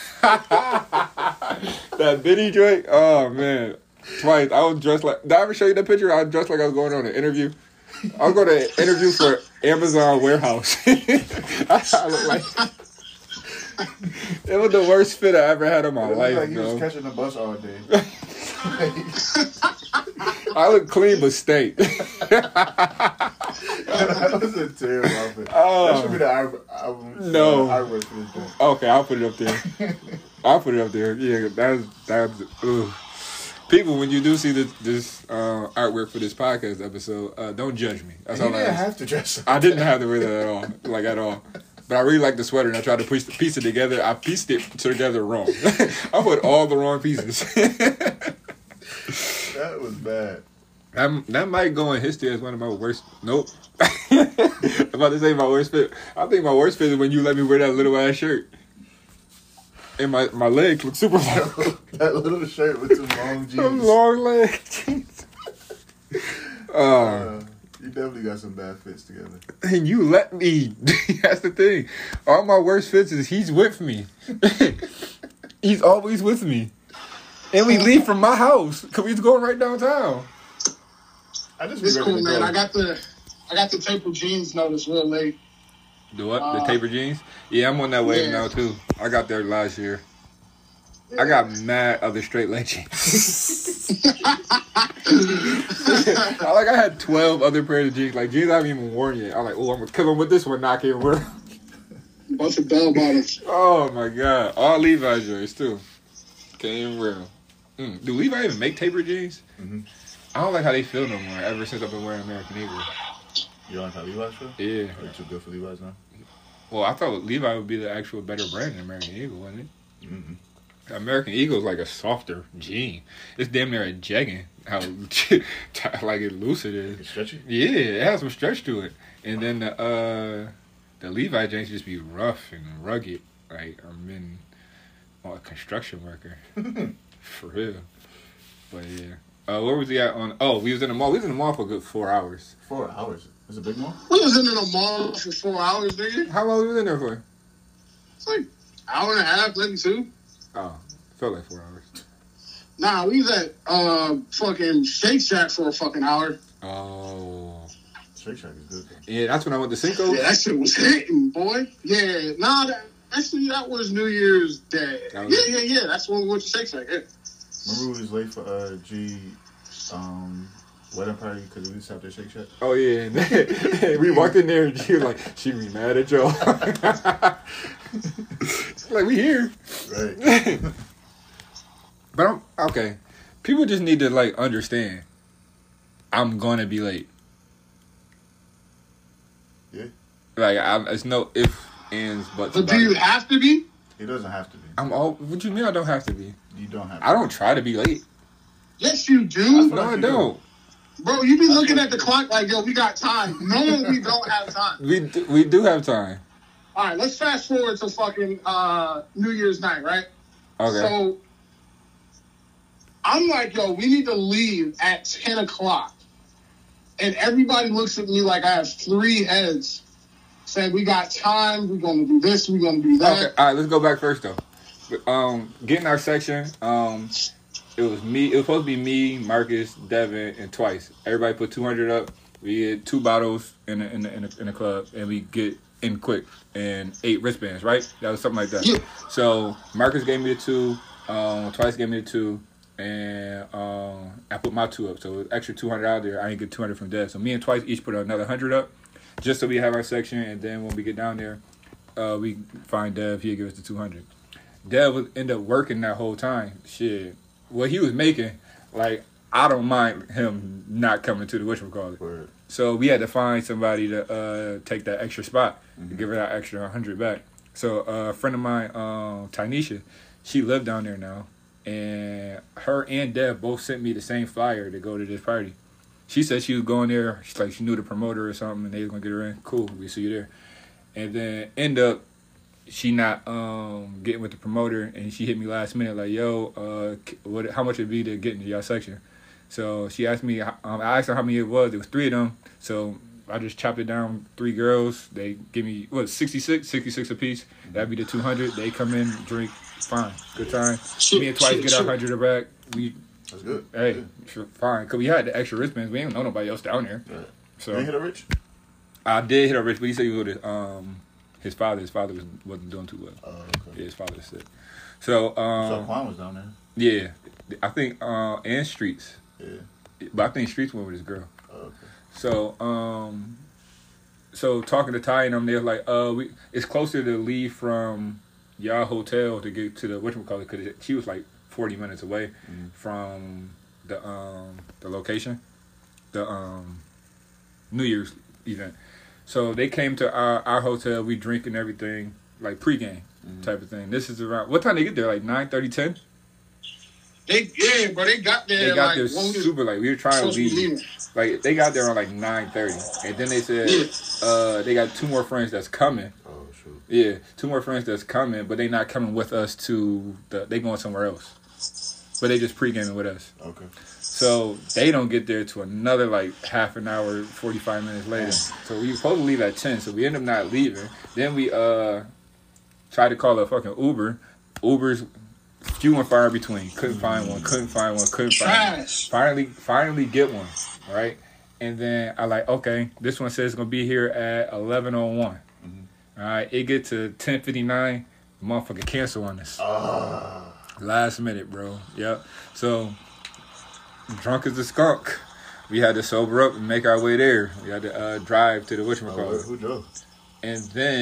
That Benny joint. Oh man, twice I was dressed like. Did I ever show you that picture? I was dressed like I was going on an interview. I was going to an interview for Amazon warehouse. I look like. It was the worst fit I ever had in my It life, like he bro. was catching the bus all day. I look clean but stank. That was a terrible outfit. Oh. That should be the album. album No. uh, artwork for this joint. Okay, I'll put it up there. I'll put it up there. Yeah, that's that's. Ugh. People, when you do see this, this uh, artwork for this podcast episode, uh, don't judge me. That's You all I didn't ask. have to dress up. I didn't have to wear that at all, like at all. But I really like the sweater, and I tried to piece, piece it together. I pieced it together wrong. I put all the wrong pieces. That was bad. That, that might go in history as one of my worst. Nope. I'm about to say my worst fit. I think my worst fit is when you let me wear that little ass shirt. And my, my legs look super long. That little shirt with some long jeans. Some long leg jeans. Uh, Uh, you definitely got some bad fits together. and you let me. That's the thing. All my worst fits is he's with me. He's always with me. And we leave from my house because we's going right downtown. I just be It's ready cool, to man. go. I got the I got the taper jeans notice real late. The what? Uh, the taper jeans? Yeah, I'm on that wave yeah. now too. I got there last year. I got mad other straight leg jeans. I, like I had twelve other pairs of jeans. Like jeans I haven't even worn yet. I'm like, oh, I'm gonna kill them with this one. Not even wear. Bunch of bell bottoms. Oh my god, all Levi's joints too. Can't even wear them. Mm. Do Levi even make taper jeans? Mm-hmm. I don't like how they feel no more. Ever since I've been wearing American Eagle. You on how Levi's feel? Yeah. Are you too good for Levi's now? Well, I thought Levi would be the actual better brand than American Eagle, wasn't it? Mm-hmm. American Eagle is like a softer jean. It's damn near a jegging. How like it loose it is. It's stretchy? Yeah, it has some stretch to it. And then the uh, the Levi jeans just be rough and rugged. Like I'm in a construction worker for real. But yeah. Uh, where was he at on? Oh, we was in the mall. We was in the mall for a good four hours. Four hours. It's a big mall? We was in the mall for four hours, nigga. How long we was in there for? It's like hour and a half, maybe two. Oh, felt like four hours. Nah, we was at uh fucking Shake Shack for a fucking hour. Oh. Shake Shack is good. Yeah, that's when I went to Cinco. Yeah, that shit was hitting, boy. Yeah, nah, that, actually that was New Year's Day. That was- Yeah, yeah, yeah. That's when we went to Shake Shack. Yeah. Remember we was late for uh, G um, wedding party because we used to have to Shake Shack? Oh yeah, and then we walked in there and she was like, she be mad at y'all. Like we here, Right. but I'm okay. People just need to like understand. I'm gonna be late. Yeah. Like I'm, it's no if ands buts. But about do you it. have to be? It doesn't have to be. I'm all. What you mean? I don't have to be. You don't have to. I don't try to be late. Yes, you I do. feel No, like I you don't. Bro, you be That's looking what at the you do. clock like, yo, we got time. No, we don't have time. We do, we do have time. All right, let's fast forward to fucking uh, New Year's night, right? Okay. So I'm like, yo, we need to leave at ten o'clock. And everybody looks at me like I have three heads saying, we got time, we're going to do this, we're going to do that. Okay, all right, let's go back first though. Um, getting our section. Um, it was me. It was supposed to be me, Marcus, Devin, and Twice. Everybody put two hundred up. We get two bottles in the, in the, in the, in the club, and we get in quick and eight wristbands. Right? That was something like that. Yeah. So Marcus gave me the two. Um, Twice gave me the two, and um, I put my two up. So it was extra two hundred out there. I didn't get two hundred from Dev. So me and Twice each put another hundred up, just so we have our section. And then when we get down there, uh, we find Dev. He'll give us the two hundred. Dev would end up working that whole time. Shit. What he was making, like, I don't mind him not coming to the whatchamacallit. Word. So we had to find somebody to uh, take that extra spot, Mm-hmm. to give her that extra one hundred back. So uh, a friend of mine, um, Tynesha, she lived down there now. And her and Dev both sent me the same flyer to go to this party. She said she was going there. She's like, she knew the promoter or something, and they was going to get her in. Cool, we see you there. And then end up, she not um, getting with the promoter, and she hit me last minute like, yo, uh, what? how much it be to get into y'all section? So she asked me, um, I asked her how many it was. It was three of them. So I just chopped it down, three girls. They give me, what, sixty-six? sixty-six apiece. That'd be the two hundred. They come in, drink, fine, good time. Shit, Me and Twice shit, get our shit. one hundred back. We, That's good. hey, Good. sure, fine. Because we had the extra wristbands. We ain't know nobody else down there. Right. So You ain't hit a rich? I did hit a rich, but he said he was with his, um, his father. His father was, wasn't doing too well. Oh, Yeah, okay. his father was sick. So, So um, Quan was down there. yeah, I think, uh, and Streets. Yeah. But I think Streets went with his girl. Oh, okay. So, um, so talking to Ty and them, they're like, uh, we it's closer to leave from y'all hotel to get to the whatchamacallit, because she was like forty minutes away Mhm. from the um the location, the um New Year's event. So they came to our, our hotel. We drink and everything, like pregame Mhm. type of thing. This is around what time they get there? Like nine thirty, ten. They yeah, bro. They got there. They got like, there when we super late. We were trying to supposed to be leave. leaving. Like they got there on like nine thirty, and then they said Yeah. uh, they got two more friends that's coming. Oh, shoot. Yeah, two more friends that's coming, but they not coming with us to the. They going somewhere else, but they just pre-gaming with us. Okay. So they don't get there to another like half an hour, forty five minutes later. So we were supposed to leave at ten. So we end up not leaving. Then we uh tried to call a fucking Uber. Uber's few and far between. Couldn't find one. Couldn't find one. Couldn't find one. Trash. Finally, finally get one, right? And then I like, okay, this one says it's gonna be here at eleven oh one. Mhm. All right, it get to ten fifty nine, motherfucker cancel on us. Ah. Last minute, bro. Yep. So drunk as a skunk, we had to sober up and make our way there. We had to uh, drive to the Oh, where- whatchamacallit. who drove? And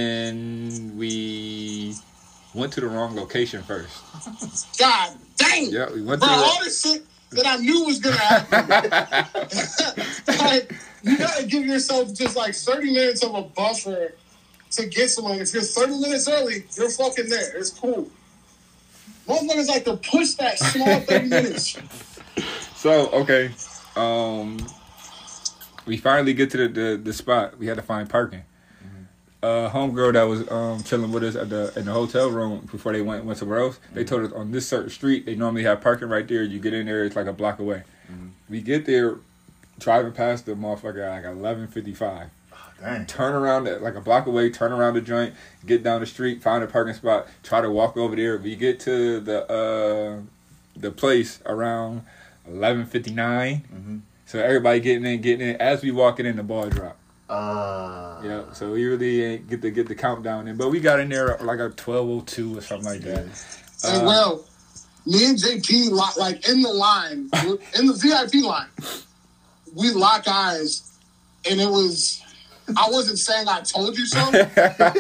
then we went to the wrong location first. God dang. Yeah, we went Bro, to the all this shit that I knew was gonna happen. Like, you gotta give yourself just like thirty minutes of a buffer to get somewhere. If you're thirty minutes early, you're fucking there. It's cool. Motherfuckers like to push that small thirty minutes. So, okay. Um, we finally get to the, the, the spot. We had to find parking. Uh, homegirl that was um, chilling with us at the in the hotel room before they went went somewhere else. They told us on this certain street they normally have parking right there. You get in there, it's like a block away. Mhm. We get there, driving past the motherfucker at like eleven fifty five. Oh, dang. Turn around at like a block away. Turn around the joint. Get down the street. Find a parking spot. Try to walk over there. We get to the uh, the place around eleven fifty nine. Mm-hmm. So everybody getting in, getting in. As we walking in, the ball drop. Ah. Yeah, so we really ain't get to get the countdown in, but we got in there like a twelve oh two or something like that. And Uh, well, me and J P lo- like in the line, in the V I P line, we lock eyes, and it was. I wasn't saying I told you so, but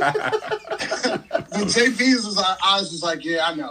J P's was like, I was just like, yeah, I know.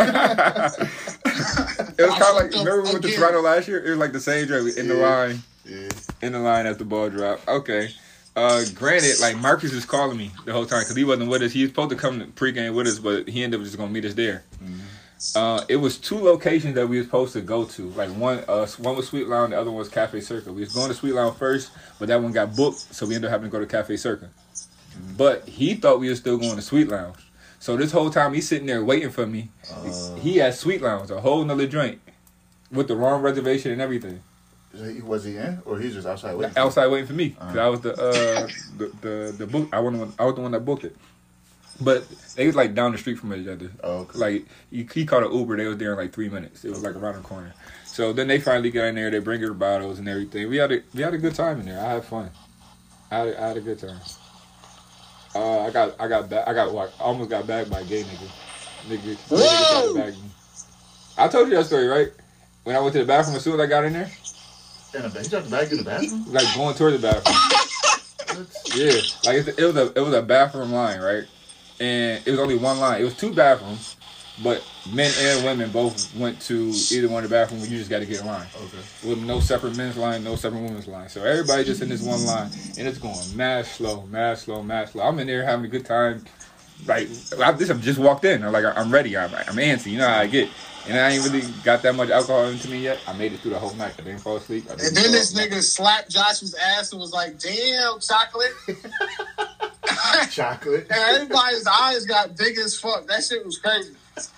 It was kind of like, I remember we went to again. Toronto last year? It was like the same drink. We in the Yeah. line, Yeah. in the line as the ball dropped. Okay. Uh, granted, like Marcus was calling me the whole time because he wasn't with us. He was supposed to come to pregame with us, but he ended up just gonna meet us there. Uh, it was two locations that we were supposed to go to. Like one, uh, one was Sweet Lounge, the other one was Cafe Circle. We was going to Sweet Lounge first, but that one got booked, so we ended up having to go to Cafe Circle. But he thought we were still going to Sweet Lounge. So this whole time he's sitting there waiting for me. Uh, He had Sweet Lounge, a whole nother drink, with the wrong reservation and everything. was he in, or he's just outside waiting? Outside waiting for me, because Uh-huh. I was the uh, the, the the book. I was the one, I was the one that booked it. But they was like down the street from each other. Oh, okay. Like he, he called an Uber. They was there in like three minutes. It was like around the corner. So then they finally got in there. They bring her bottles and everything. We had a we had a good time in there. I had fun. I had a, I had a good time. Uh, I got I got back. I got I almost got bagged by a gay nigga. Nigga, gay nigga tried to bag me. I told you that story, right? When I went to the bathroom as soon as I got in there, In the back, he dropped the bag in the bathroom. like going toward the bathroom. Yeah, like it, it was a it was a bathroom line, right? And it was only one line. It was two bathrooms, But men and women both went to either one of the bathroom. You just got to get in line. Okay. With no separate men's line, no separate women's line. So everybody just in this one line, and it's going mad slow, mad slow, mad slow. I'm in there having a good time. Like I just, I've just walked in. I'm like, I'm ready. I'm, I'm antsy. You know how I get. And I ain't really got that much alcohol into me yet. I made it through the whole night. I didn't fall asleep. I didn't And then fall this asleep. nigga slapped Josh's ass and was like, damn, chocolate. Chocolate. And everybody's eyes got big as fuck. That shit was crazy.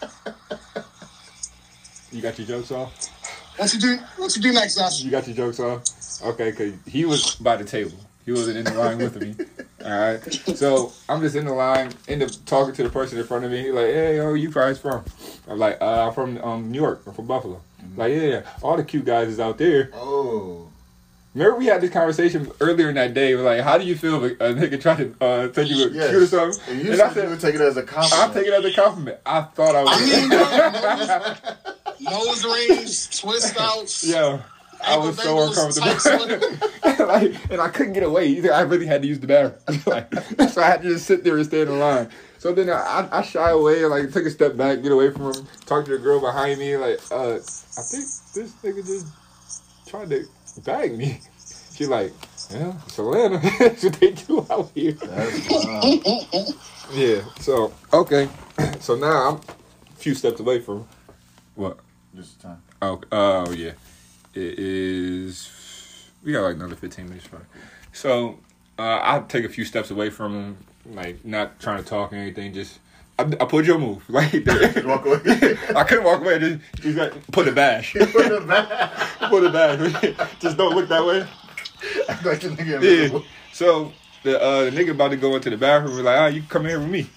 You got your jokes off? What you do? What you do next, Josh? You got your jokes off? Okay, because he was by the table. He wasn't in the line with me. All right. So I'm just in the line, end up talking to the person in front of me. He's like, hey, yo, you guys from? I'm like, uh, I'm from um, New York. I'm from Buffalo. Mm-hmm. Like, yeah, yeah, all the cute guys is out there. Oh. Remember we had this conversation earlier in that day. Like, how do you feel if a, a nigga tried to uh, take you Yes. cute or something? And you And said I said, you would take it as a compliment. I'll take it as a compliment. I thought I was. I mean, nose, nose rings, twist outs. Yeah. I was so ankle bangles, uncomfortable. Like, and I couldn't get away. I really had to use the bathroom. Like, so I had to just sit there and stay in the line. So then I, I shy away and like took a step back, get away from him, talk to the girl behind me, like, uh, I think this nigga just tried to bag me. She like, yeah, it's Atlanta. That's what they do out here. That's wild. Yeah, so, okay. So now I'm a few steps away from what? Just time. Oh, oh yeah. It is. We got like another fifteen minutes. Probably. So uh, I'll take a few steps away from him, like not trying to talk or anything. Just I, I pulled your move, like Just walk away. I couldn't walk away. Just, just got, put it back. Put it back. Put it back. Just don't look that way. Act like the nigga Yeah. invisible. So the uh, the nigga about to go into the bathroom. We're like, ah, you can come here with me.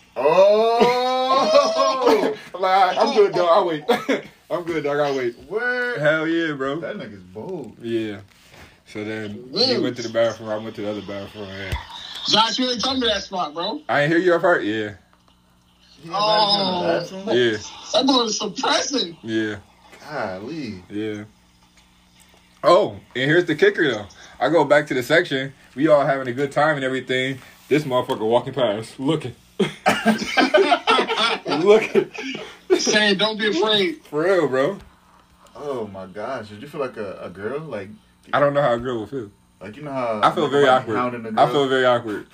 Oh. I'm like, all right, I'm good, dog. I'll wait. I'm good, dog. I'll wait. Where? Hell yeah, bro. That nigga's bold. Yeah. So then he went to the bathroom. I went to the other bathroom. Yeah. Josh, you ain't told me that spot, bro. I ain't hear you up part. Yeah. He Oh. invited you in the bathroom? Yeah. That boy is suppressing. Yeah. Golly. Yeah. Oh, and here's the kicker though. I go back to the section. We all having a good time and everything. This motherfucker walking past, looking. Looking. Saying, don't be afraid. For real, bro. Oh my gosh. Did you feel like a, a girl? Like, I don't know how a girl will feel. like you know how I feel very everybody awkward. hounding the girl? I feel very awkward.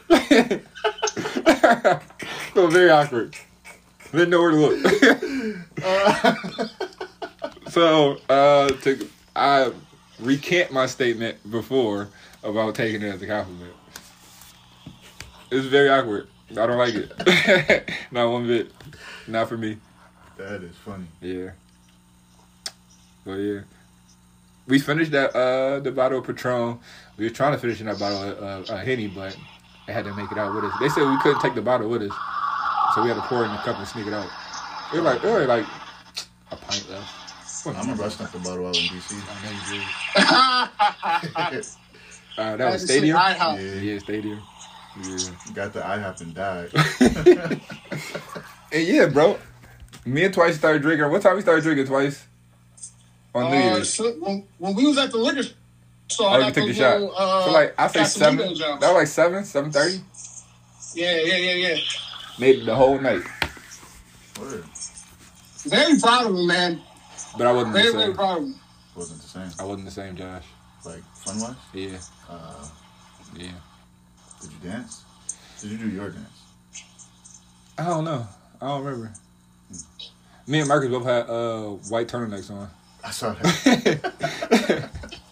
feel very awkward. Didn't know where to look. So, uh, to, I recant my statement before about taking it as a compliment. It's very awkward. I don't like it. Not one bit. Not for me. That is funny. Yeah. But yeah. We finished that uh the bottle of Patron. We were trying to finish that bottle of uh, uh, Henny, but they had to make it out with us. They said we couldn't take the bottle with us, so we had to pour it in a cup and sneak it out. It was like, it was like a pint left. I remember I snuck the bottle out in D C. I know you did. Uh, that was Stadium. Yeah. Yeah. Yeah, Stadium. Yeah. Got the IHOP and died. And yeah, bro. Me and Twice started drinking. What time we started drinking Twice? On New Uh, Year's. so when, when we was at the liquor store, Oh, I you got took the those shot. little, uh, So like I say seven. Casamigos That jumps. was like seven, seven thirty. Yeah, yeah, yeah, yeah. Made it the whole night, Word. Very proud of him, man. but I wasn't Very, the very same. proud of him. Wasn't the same. I wasn't the same, Josh. Like, fun wise? Yeah, Uh, yeah. did you dance? Did you do your dance? I don't know. I don't remember. Me and Marcus both had uh, white turtlenecks on. I saw that.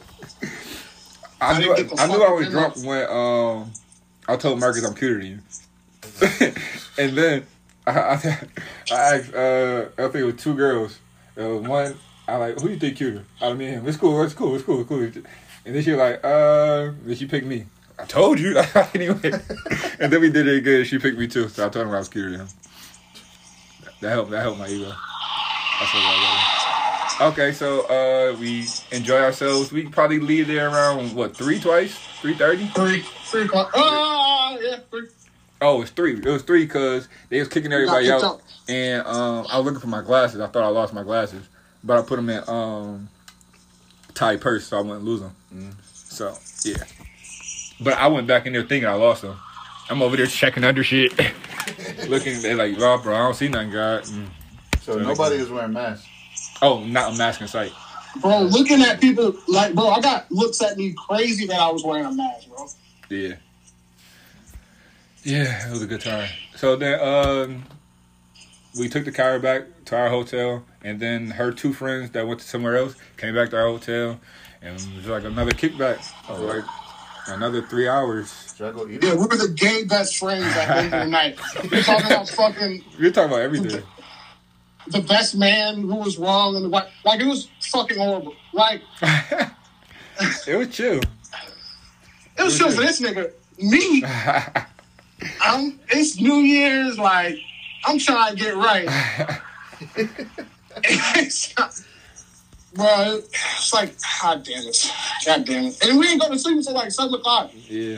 I I knew didn't get the I, knew I fucking was drunk turtlenecks. when um I told Marcus I'm cuter than you, and then I, I, I asked uh I think it was two girls. Uh, one I like who you think cuter out of me and him. It's cool. It's cool. It's cool. It's cool. And then she was like uh then she picked me. I told you anyway. And then we did it again. She picked me too. So I told her I was cuter than him. That helped. That helped my ego. That's what I got. Okay, so uh, we enjoy ourselves. We probably leave there around what three twice, three thirty. Three, three o'clock. Oh, yeah, three. Oh, it's three. It was three because they was kicking everybody Got kicked out, out. and um, I was looking for my glasses. I thought I lost my glasses, but I put them in um, tight purse so I wouldn't lose them. Mm. So yeah, but I went back in there thinking I lost them. I'm over there checking under shit, looking. They're like, "Oh, bro, I don't see nothing, God." Mm. So nobody is wearing masks. Oh, not a mask in sight. Bro, looking at people like, bro, I got looks at me crazy that I was wearing a mask, bro. Yeah. Yeah, it was a good time. So then um, we took the car back to our hotel, and then her two friends that went to somewhere else came back to our hotel, and it was like another kickback. Oh, like another three hours. Should I go eat Yeah, it? we were the gay best friends at the end of the night. We're talking about fucking We're talking about everything. the best man who was wrong and the right. Like, it was fucking horrible. Like, It was chill. it was chill for this nigga. Me, I'm, it's New Year's, like, I'm trying to get right. It's, bro, it's like, god damn it. God damn it. And we ain't going to sleep until like seven o'clock. Yeah.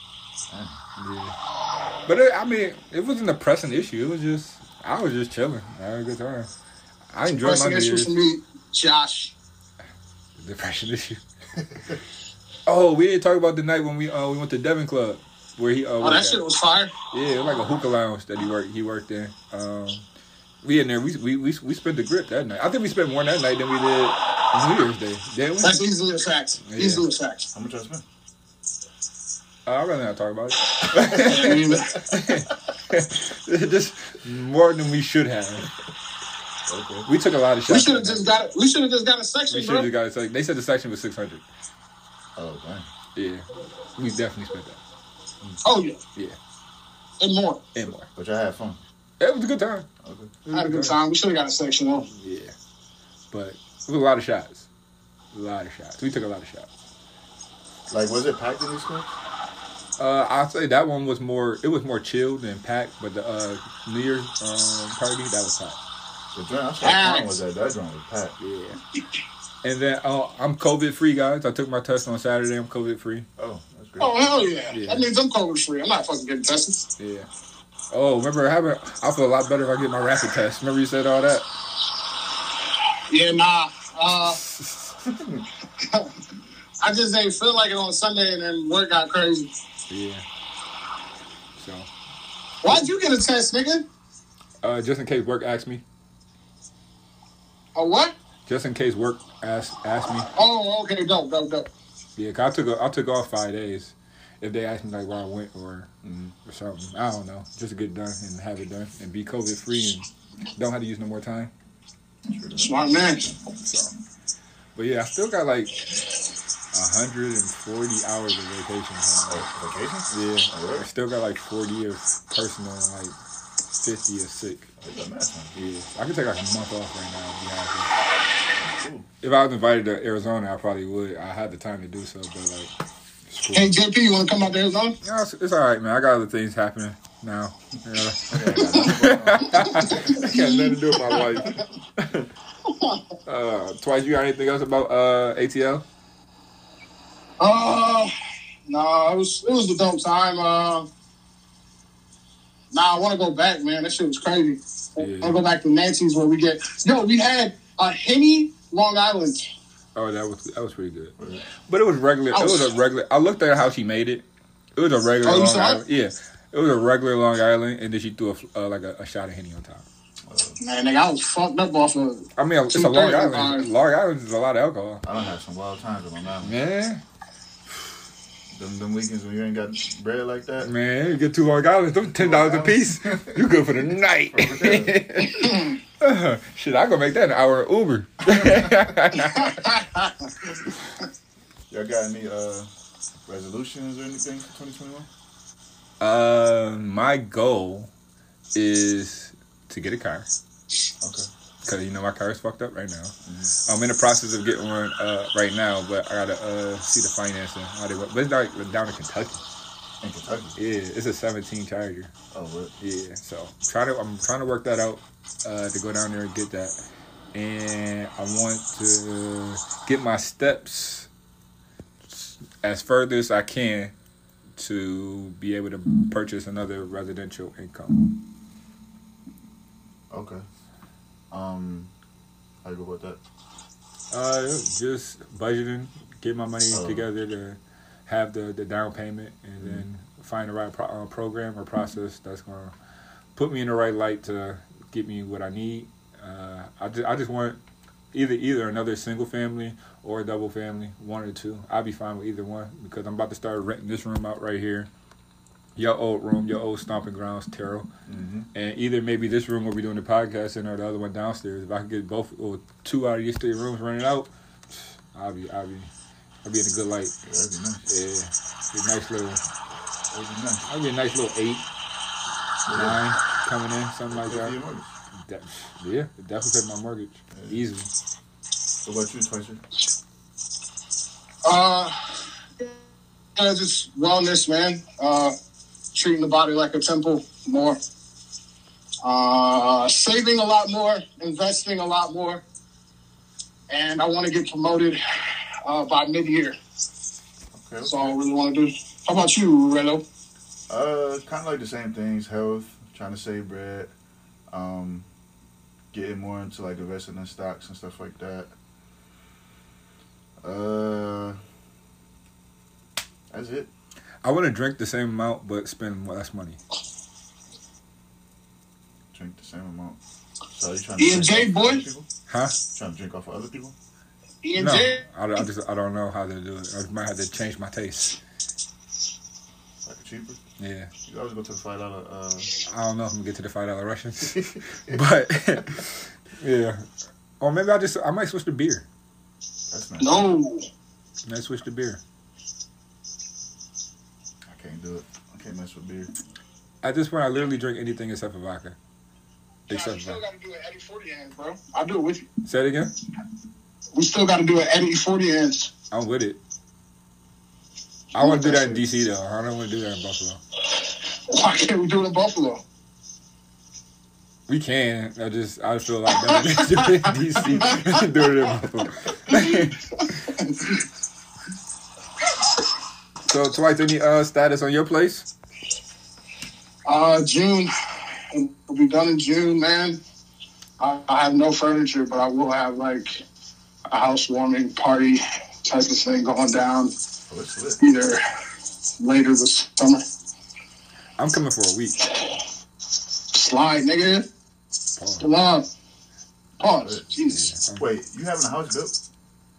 Yeah. But it, I mean, it wasn't a pressing issue. It was just, I was just chilling. I had a good time. I enjoyed Pressing my New issue Year's. for me, Josh. Depression issue. Oh, we didn't talk about the night when we uh we went to Devon Club where he uh Oh, worked that at. shit was fire. Yeah, it was like a hookah lounge that he worked he worked in. Um, we in there. We we we we spent the grip that night. I think we spent more that night than we did New Year's Day. Didn't we? That's easily a fact. Yeah. Easily a fact. How much I spent? Uh, I'd rather not talk about Yeah, I mean, it. Just more than we should have. Okay. We took a lot of shots. we should have that just night. got. We should have just got a section, We should bro. have got it. Like, they said the section was six hundred. Oh, man. Yeah, we definitely spent that. Oh yeah, Yeah, and more. and more. But y'all had fun. It was a good time. Okay. It was I had a good time. We should have got a section though. Yeah, but it was a lot of shots. A lot of shots. We took a lot of shots. Like, was it packed in these clubs? Uh, I'd say that one was more. It was more chilled than packed. But the uh, New Year's um, party that was packed. The joint I saw Packed. fun was that. That joint was packed. Yeah. And then uh, I'm COVID free, guys. I took my test on Saturday. I'm COVID free. Oh, that's great. Oh hell yeah. Yeah. That means I'm COVID free. I'm not fucking getting tested. Yeah. Oh, remember having? I feel a lot better if I get my rapid test. Remember you said all that? Yeah, nah. Uh, I just ain't feel like it on Sunday, and then work got crazy. Yeah. So, Why'd you get a test, nigga? uh, just in case work asked me. A what? Just in case work asked asked me. Oh, okay, dope, dope, dope. Yeah, 'cause I took a, I took off five days. If they asked me like where I went or Mm-hmm. or something, I don't know. Just to get it done and have it done and be COVID free and don't have to use no more time. Smart man. So, but yeah, I still got like one hundred forty hours of vacation time. Oh, vacation? Yeah, Oh, really? I still got like forty of personal and like fifty of sick. Like that math, man. Yeah, I could take like a month off right now. To be honest with you. If I was invited to Arizona, I probably would. I had the time to do so, but like, it's cool. Hey, J P, you want to come out to Arizona? Yeah, it's, it's all right, man. I got other things happening now. Yeah. Yeah, I got nothing going on. I got nothing to do with my life. uh, Twice, you got anything else about uh, A T L? Uh, nah, it was it was a dope time. Uh, nah, I want to go back, man. That shit was crazy. I Yeah. want to go back to Nancy's where we get. Yo, we had a Henny Long Island. Oh, that was that was pretty good. But it was regular. It I was- was a regular. I looked at how she made it. It was a regular Oh, you Long saw it? Island. Yeah, it was a regular Long Island, and then she threw a, uh, like a, a shot of Henny on top. Man, nigga, I was fucked up off of. I mean, it's a Two Long thirty, Island. fine. Long Island is a lot of alcohol. I done had some wild times on that one. Man, Them, them weekends when you ain't got bread like that. man, you get two Long Islands, them ten dollars a piece. You good for the night. Uh, shit, I gonna make that an hour of Uber. Y'all got any uh, resolutions or anything for twenty twenty-one? Uh, my goal is to get a car. Okay. Because, you know, my car is fucked up right now. Mm-hmm. I'm in the process of getting one uh, right now, but I gotta uh, see the financing. How they work. But it's like down in Kentucky. In Kentucky? Yeah, it's a seventeen Charger. Oh, what? Yeah, so trying to I'm trying to work that out uh, to go down there and get that, and I want to get my steps as further as I can to be able to purchase another residential income. Okay. Um, how you go about that? Uh, just budgeting, get my money Oh. together to have the, the down payment, and then find the right pro- uh, program or process that's gonna put me in the right light to get me what I need. Uh, I just I just want either either another single family or a double family, one or two. I'll be fine with either one because I'm about to start renting this room out right here. Your old room, your old stomping grounds, Terrell. Mm-hmm. And either maybe this room where we're doing the podcast in or the other one downstairs. If I could get both or two out of these three rooms rented out, I'll be I'll be I'll be in a good light. Yeah, that'd be nice. Yeah. Be a nice little That'd be nice. I'll be a nice little eight, nine coming in, something like Pay that. your mortgage. that yeah, it definitely paid my mortgage. Yeah. Easily. What about you, Twicer? Uh, yeah, just wellness, man. Uh, treating the body like a temple more. Uh, saving a lot more, investing a lot more, and I want to get promoted uh, by mid-year. Okay, That's okay. all I really want to do. How about you, Relo? Uh, kind of like the same things. Health, trying to save bread, um, getting more into like investing in stocks and stuff like that. Uh, that's it. I want to drink the same amount but spend less money. Drink the same amount. So you trying E to and drink J, off of boy? other people? Huh? Trying to drink off of other people? E and No, J? I, I just I don't know how to do it. I might have to change my taste. Like cheaper? Yeah, You always go to the five dollar. Uh, I don't know if I'm gonna get to the five dollar Russians, but yeah, or maybe I just I might switch to beer. that's nice. No. I might switch to beer. I can't do it. I can't mess with beer. At this point, I literally drink anything except for vodka. Nah, we Except still vodka. got to do an Eddie forty hands, bro. I'll do it with you. Say it again. We still got to do an Eddie forty hands. I'm with it. I want to do that in D C though. I don't want to do that in Buffalo. Why can't we do it in Buffalo? We can. I just I feel like better than doing it in D C than doing it in Buffalo. So, Twice, any uh, status on your place? Uh, June. We'll be done in June, man. I, I have no furniture, but I will have like a housewarming party type of thing going down Oh, it's lit. either later this summer. I'm coming for a week. Slide, nigga. Pause. Come on. Pause. Lit. Jesus. Wait, you having a house built?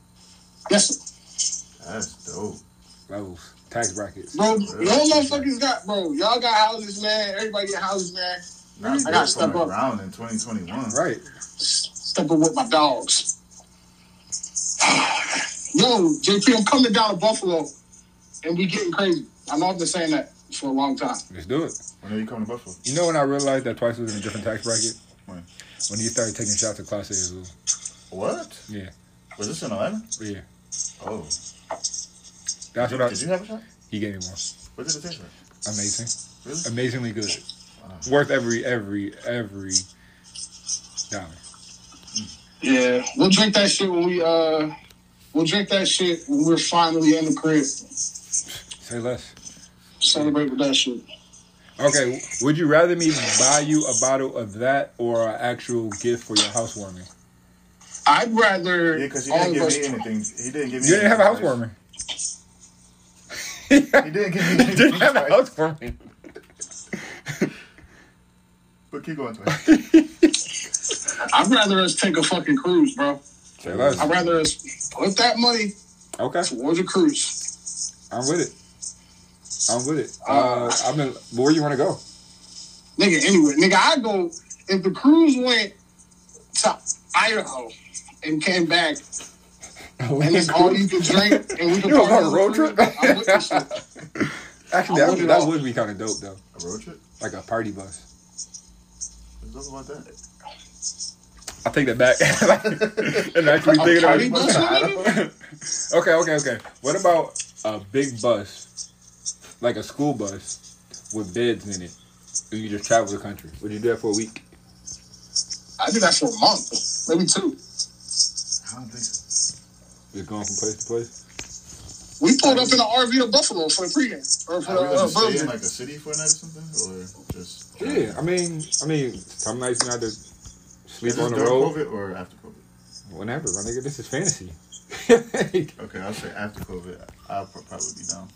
Yes, That's dope. Levels. Tax brackets. bro. Y'all motherfuckers got, bro. Y'all got houses, man. Everybody get houses, man. Not I built gotta step from the up. ground in twenty twenty-one. Right. Step up with my dogs. Yo, J P, I'm coming down to Buffalo, and we getting crazy. I know I've been saying that for a long time. Let's do it. When are you coming to Buffalo? You know when I realized that Twice was in a different tax bracket? When? When you started taking shots at Class A as well. What? Yeah. Was this in Atlanta? Yeah. Oh. That's Did, what I... did you have a shot? He gave me one. What did it taste like? Amazing. Really? Amazingly good. Wow. Worth every, every, every dollar. Yeah, we'll drink that shit when we uh, we'll drink that shit when we're finally in the crib. Say less. Celebrate with that shit. Okay, would you rather me buy you a bottle of that or an actual gift for your housewarming? I'd rather Yeah, because he all didn't of give us. me anything. He didn't give me You didn't have a anything. housewarming. He didn't give me You anything. didn't have a Twice. housewarming. But keep going, Twice. I'd rather us take a fucking cruise, bro. Say less. I'd rather us put that money Okay, towards a cruise. I'm with it. I'm with it. Uh, I'm in, where you want to go? Nigga, anyway, nigga, I go if the cruise went to Idaho and came back and it's all you can drink and we can You party on a on the road cruise, trip? I'm with this shit. Actually, I that, want it that all. would be kind of dope though. A road trip? Like a party bus. There's nothing about that. I'll take that back. And actually A think party about bus, it. Okay, okay, okay. What about a big bus, like a school bus, with beds in it, and you just travel the country? Would you do that for a week? I do that for a month, maybe two. I don't think so. Just going from place to place? We pulled up in an R V to Buffalo for the pregame or for Are the we uh, gonna stay in Virgin. like a city for a night or something? Or just... Yeah, I mean, I mean, some nights you have to Is sleep this on the during road. COVID or after COVID? Whenever, my nigga, this is fantasy. Okay, I'll say after COVID. I'll pro- probably be down.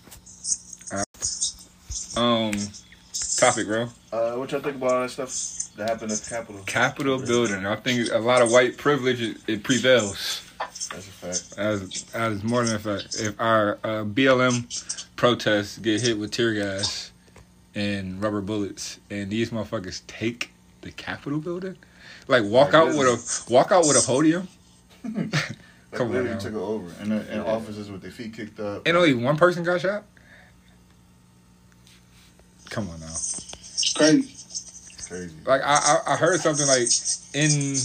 um, topic, bro. Uh, what y'all think about all that stuff? that happened at the Capitol. Capitol building. I think a lot of white privilege it, it prevails. That's a fact. As as more than a fact. If our uh, B L M protests get hit with tear gas and rubber bullets, and these motherfuckers take the Capitol building, like walk Like out with a walk out with a podium. Like Come on literally now. took it over, and the, and Yeah. officers with their feet kicked up. And only one person got shot. Come on now. It's crazy. It's crazy. Like I, I I heard something like in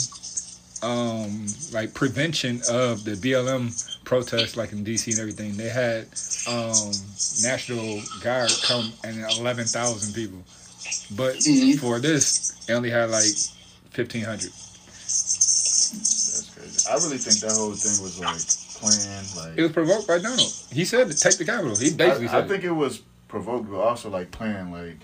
um like prevention of the B L M protests, like in D C and everything, they had um National Guard come and eleven thousand people, but Mhm. for this they only had like fifteen hundred. That's crazy. I really think that whole thing was like planned. Like It was provoked by Donald. He said to take the Capitol. He basically I, said I think it was provoked, but also like planned. Like,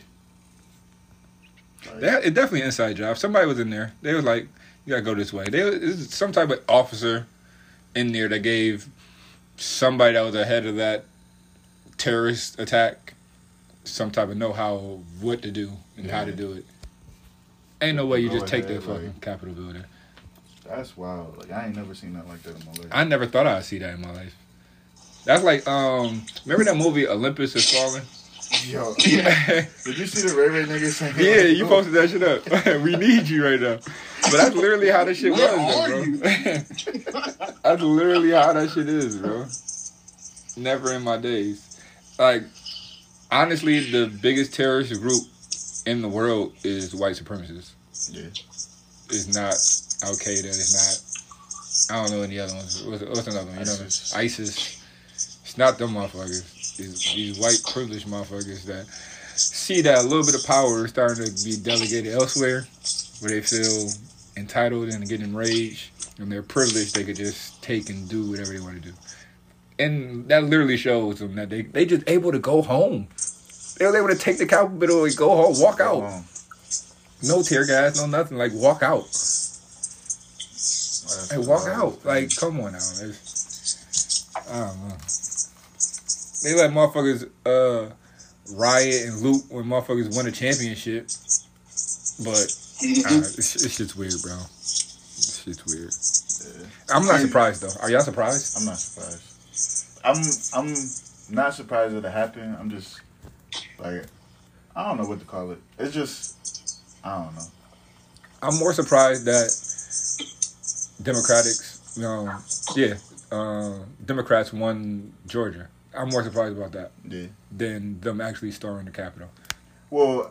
like They had, it definitely an inside job. Somebody was in there. They was like, "You gotta go this way." They it was some type of officer in there that gave somebody that was ahead of that terrorist attack some type of know-how of what to do and how to Yeah. do it. Ain't no way you Go just take the ahead, like- fucking Capitol building. that's wild. Like I ain't never seen nothing like that in my life. I never thought I'd see that in my life. That's like, um, remember that movie Olympus Has Fallen? Yo, Yeah, did you see the Ray Ray nigga saying? yeah, you posted that shit up. We need you right now. But that's literally how this shit was, Where though, are bro. you? That's literally how that shit is, bro. Never in my days. Like, honestly, the biggest terrorist group in the world is white supremacists. Yeah. It's not Al Qaeda. It's not. I don't know any other ones. What's, what's another one? You know, ISIS. ISIS. It's not them motherfuckers. It's these white privileged motherfuckers that see that a little bit of power is starting to be delegated elsewhere, where they feel entitled and get enraged, and they're privileged. They could just take and do whatever they want to do, and that literally shows them that they they just able to go home. They was able to take the Capitol and go home, walk out. Um, No tear gas, no nothing. Like, walk out. that's Hey, the walk wildest out. thing. Like, come on now. It's, I don't know. They let motherfuckers uh, riot and loot when motherfuckers win a championship. But uh, it's, it's just weird, bro. It's just weird. Yeah. I'm not surprised, though. Are y'all surprised? I'm not surprised. I'm I'm not surprised that it happened. I'm just like I don't know what to call it. It's just I don't know. I'm more surprised that Democrats, um, yeah, uh, Democrats won Georgia. I'm more surprised about that Yeah. than them actually storming the Capitol. Well,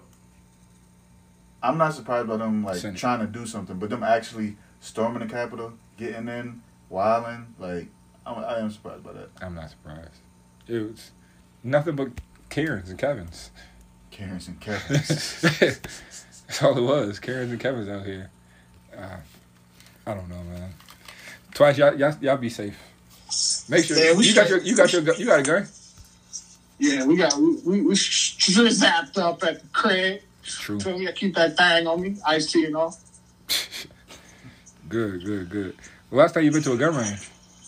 I'm not surprised by them like Senate. trying to do something, but them actually storming the Capitol, getting in, wilding, like I'm, I am surprised by that. I'm not surprised. It was nothing but Karens and Kevins. Karens and Kevins. That's all it was. Karens and Kevins out here. Uh, I don't know, man. Twice, y'all, y'all, y'all be safe. Make sure Yeah, we you got should- your, you got your, gu- you got a gun. Yeah, we got we we, we zapped up at the crib. True. Feel me? I keep that thing on me, iced tea and all. Good, good, good. The last time you been to a gun range?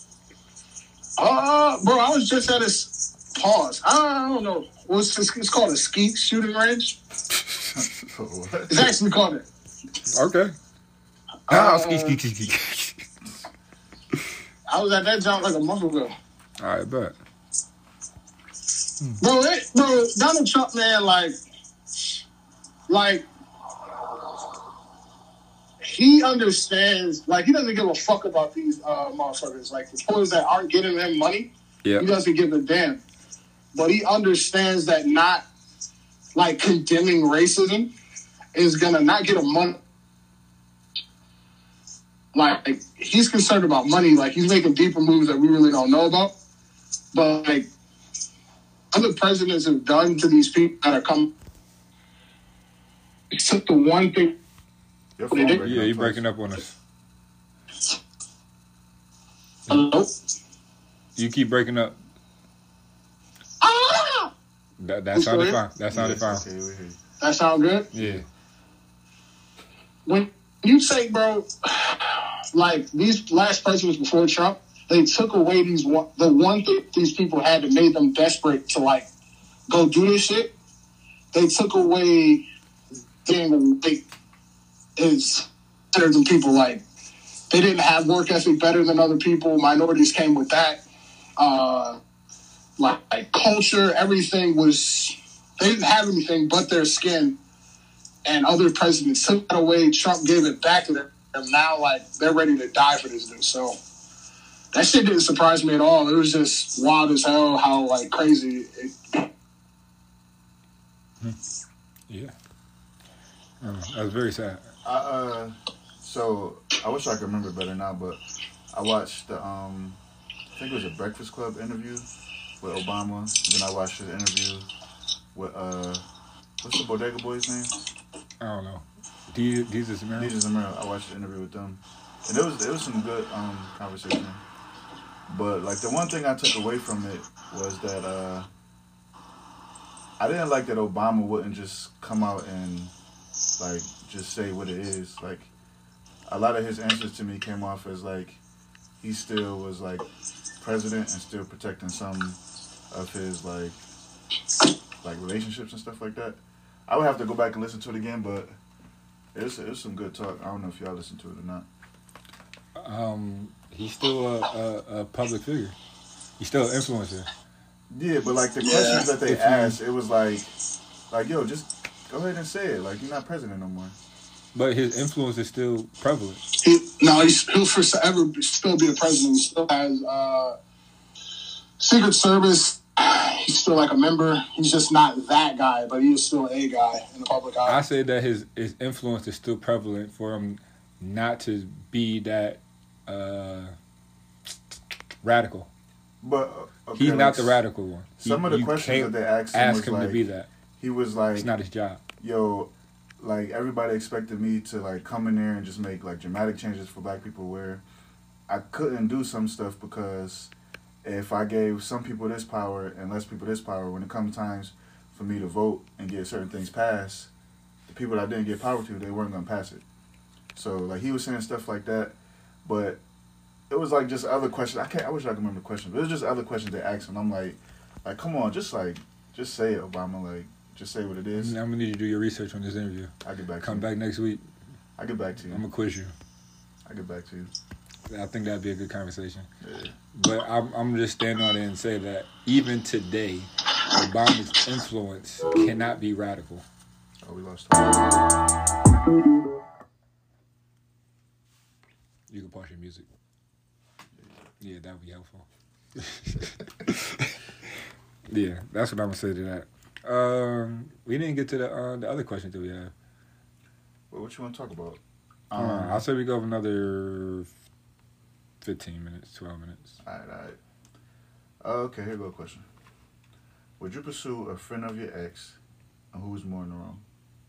Uh, bro, I was just at a s- pause. I don't know. What's this? It's called a skeet shooting range. What? It's actually called it. Okay. Uh, Ah, ski, ski, ski, ski. I was at that job like a month ago. All right, bet. Bro, it, bro, Donald Trump, man, like, like, he understands, like, he doesn't give a fuck about these uh, motherfuckers. Like, the boys that aren't getting him money, Yeah. he doesn't give a damn. But he understands that not, like, condemning racism is gonna not get him money. Like, he's concerned about money. Like, he's making deeper moves that we really don't know about. But, like, other presidents have done to these people that are coming. It took the one thing. Your They phone did- breaking Yeah, up you twice. breaking up on us. Hello? You keep breaking up. Ah! That, that You sounded still fine. That sounded Yeah, fine. okay, we hear you. That sound good? Yeah. When you say, bro, like these last presidents before Trump, they took away these one, the one thing these people had that made them desperate to like go do this shit. They took away being a white is better than people like. They didn't have work ethic better than other people. Minorities came with that. Uh, like, like culture, everything was. They didn't have anything but their skin. And other presidents took that away. Trump gave it back to them. And now, like, they're ready to die for this dude. So that shit didn't surprise me at all. It was just wild as hell how, like, crazy it. Yeah. Oh, that was very sad. I, uh, so I wish I could remember better now, but I watched the um, I think it was a Breakfast Club interview with Obama. And then I watched his interview with uh, what's the Bodega Boy's name? I don't know. Jesus Amaro? Jesus Amaro. I watched the interview with them, and it was it was some good um conversation. But like the one thing I took away from it was that uh, I didn't like that Obama wouldn't just come out and like just say what it is. Like a lot of his answers to me came off as like he still was like president and still protecting some of his like like relationships and stuff like that. I would have to go back and listen to it again, but it was, it was some good talk. I don't know if y'all listened to it or not. Um, he's still a, a, a public figure. He's still an influencer. Yeah, but like the Yeah. questions that they If you- asked, it was like, like yo, just go ahead and say it. Like you're not president no more. But his influence is still prevalent. He, no, he's, he'll forever still be the president. He still has uh, Secret Service. He's still like a member. He's just not that guy, but he is still a guy in the public eye. I say that his, his influence is still prevalent for him not to be that uh, radical. But uh, okay, He's like, not the radical one. Some He- of the you questions can't that they asked him ask was him like, to be that. he was like, It's not his job. yo, like everybody expected me to like come in there and just make like dramatic changes for black people where I couldn't do some stuff because if I gave some people this power and less people this power, when it comes times for me to vote and get certain things passed, the people that I didn't give power to, they weren't gonna pass it. So like he was saying stuff like that, but it was like just other questions. I can't. I wish I could remember the questions, but it was just other questions they asked, and I'm like, like come on, just like just say it, Obama, like just say what it is. I'm gonna need you to do your research on this interview. I get back. Come to you. back next week. I get back to you. I'm gonna quiz you. I get back to you. I think that'd be a good conversation. Yeah. But I'm, I'm just stand on it and say that even today, Obama's influence cannot be radical. Oh, we lost. You can pause your music. Yeah, that would be helpful. Yeah, that's what I'm gonna say to that. Um, we didn't get to the uh, the other questions that we have. Well, what you want to talk about? Uh, I'll say we go another fifteen minutes, twelve minutes. All right, all right. Uh, okay, here go a question. Would you pursue a friend of your ex, and who's more in the wrong?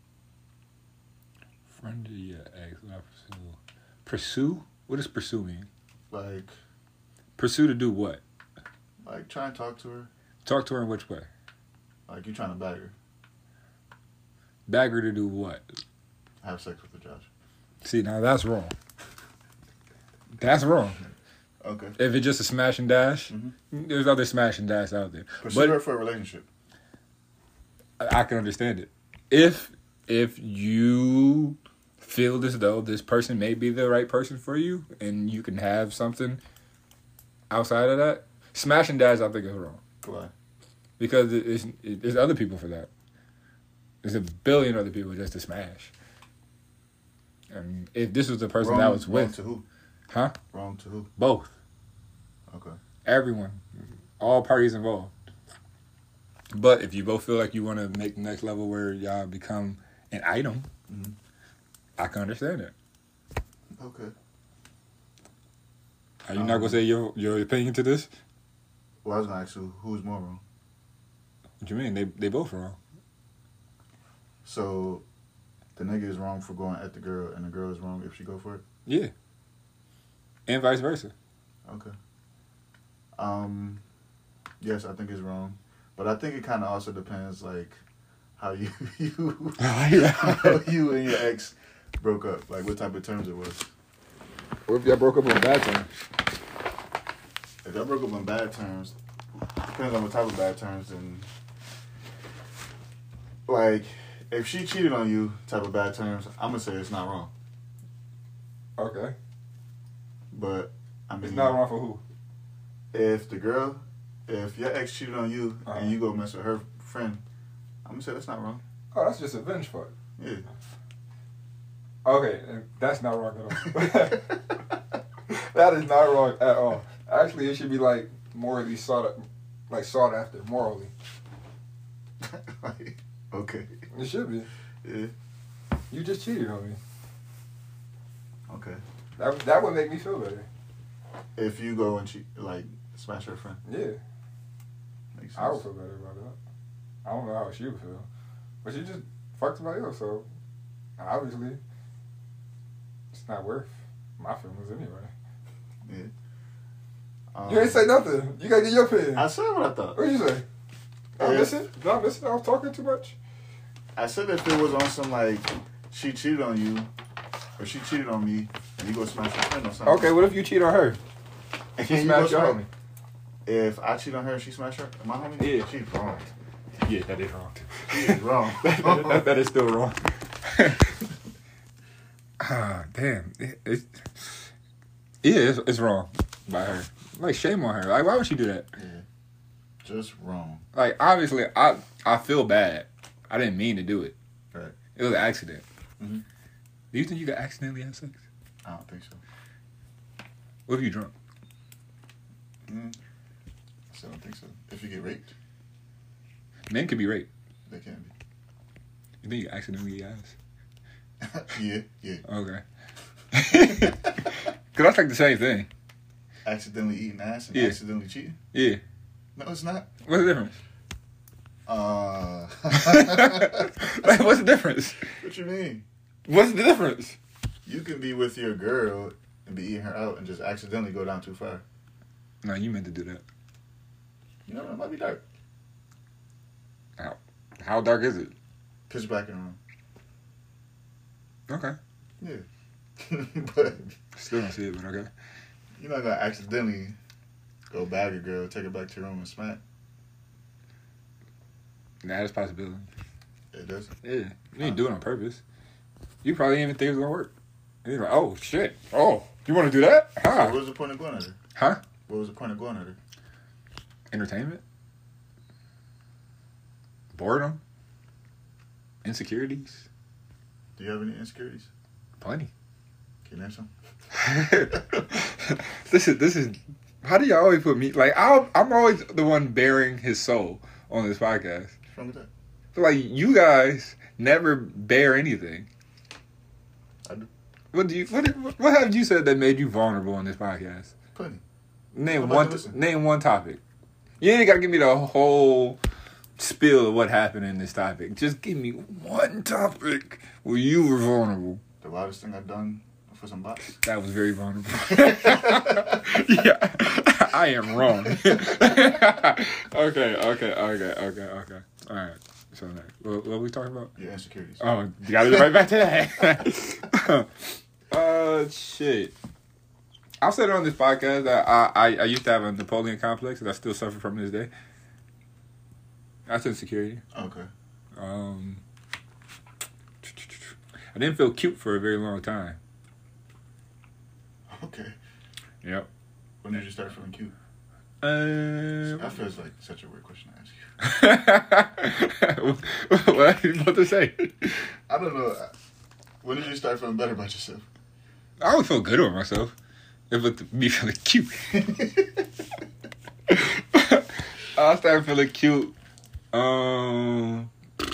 Friend of your ex, what I pursue. Pursue? What does pursue mean? Like, Pursue to do what? like try and talk to her. Talk to her in which way? Like you trying to bag her, Bag her to do what? have sex with the judge. See, now that's wrong. That's wrong. Okay. If it's just a smash and dash, Mhm. there's other smash and dash out there. Pursue But her for a relationship. I I can understand it. If if you feel as though this person may be the right person for you, and you can have something outside of that, smash and dash, I think is wrong Why? because it- it's, it, there's other people for that. There's a billion other people just to smash. And if this was the person Wrong, that I was wrong with, to who? huh? Wrong to who? Both, Okay. everyone, all parties involved. But if you both feel like you want to make the next level where y'all become an item, Mhm. I can understand it. Okay. Are you not Um, gonna say your your opinion to this? Well, I was gonna ask you who's more wrong. What you mean? They they both wrong. So, the nigga is wrong for going at the girl, and the girl is wrong if she go for it. Yeah. And vice versa. Okay. Um, yes, I think it's wrong, but I think it kind of also depends, like, how you you how you and your ex broke up, like what type of terms it was. What if y'all broke up on bad terms? If y'all broke up on bad terms, depends on what type of bad terms, and like if she cheated on you, type of bad terms, I'm gonna say it's not wrong. Okay. But I mean, It's not wrong for who? if the girl, if your ex cheated on you Uh-huh. and you go mess with her friend, I'm gonna say that's not wrong. Oh, that's just a venge fuck. Yeah. Okay, that's not wrong at all. That is not wrong at all. Actually, it should be like morally sought, like sought after morally. Okay. It should be. Yeah. You just cheated on me. Okay. That that would make me feel better. If you go and cheat, like smash her friend, Yeah, makes sense. I would feel better about that. I don't know how she would feel, but she just fucked somebody else, so obviously it's not worth my feelings anyway. Yeah. Um, You ain't say nothing. You gotta get your opinion. I said what I thought. What'd you say? Did I Yeah. miss it? Did I miss it? I was talking too much. I said if it was on some like she cheated on you, or she cheated on me, and you go smash her friend or something. Okay, what if you cheat on her? And She you smashed go your smash- homie. If I cheat on her and she smash her, my homie, Yeah. she's wrong. Yeah, that is wrong. She is wrong. that, that is still wrong. Ah, damn. It, it, yeah, it's, it's wrong by her. Like, shame on her. Like, why would she do that? Yeah. Just wrong. Like, obviously, I I feel bad. I didn't mean to do it. Right. It was an accident. Mhm. Do you think you could accidentally have sex? I don't think so. What if you drunk? Mm. I still don't think so. If you get raped, Men could be raped. they can be. You think you could accidentally get ass? Yeah, yeah. Okay. Because that's like the same thing. Accidentally eating ass and Yeah. accidentally cheating? Yeah. No, it's not. What's the difference? Uh, Like, what's the difference? what you mean? What's the difference? You can be with your girl and be eating her out and just accidentally go down too far. No, you meant to do that. You know, it might be dark. How dark is it? Pitch black in the room. Okay. Yeah. But Still don't see it, but okay. you're not going to accidentally go bag a girl, take her back to your room and smack. That is a possibility. It does. Yeah. You didn't do it on purpose. You probably didn't even think it was going to work. You're like, oh, shit. Oh, you want to do that? So Huh? what was the point of going at her? Huh? What was the point of going at her? Entertainment? Boredom? Insecurities? Do you have any insecurities? Plenty. Can you name some? this is, this is, how do y'all always put me, like, I'll, I'm always the one bearing his soul on this podcast. What's wrong with that? So, like, you guys never bear anything. I do. What do you, what, what have you said that made you vulnerable on this podcast? Plenty. Name I'd like one. to listen. Name one topic. You ain't gotta give me the whole spill of what happened in this topic. Just give me one topic where you were vulnerable. The wildest thing I've done for some bots. That was very vulnerable. Yeah, I am wrong. okay, okay, okay, okay, okay. All right. So next, what, what are we talking about? Your insecurities. Oh, you gotta get right back to that. uh, shit. I've said it on this podcast that I, I, I used to have a Napoleon complex and I still suffer from this day. That's insecurity. Okay. Um, I didn't feel cute for a very long time. Okay. Yep. When did you start feeling cute? Um, That feels like such a weird question to ask you. what are you about to say? I don't know. When did you start feeling better about yourself? I always feel good about myself. It looked me feeling cute. I started feeling cute. Um,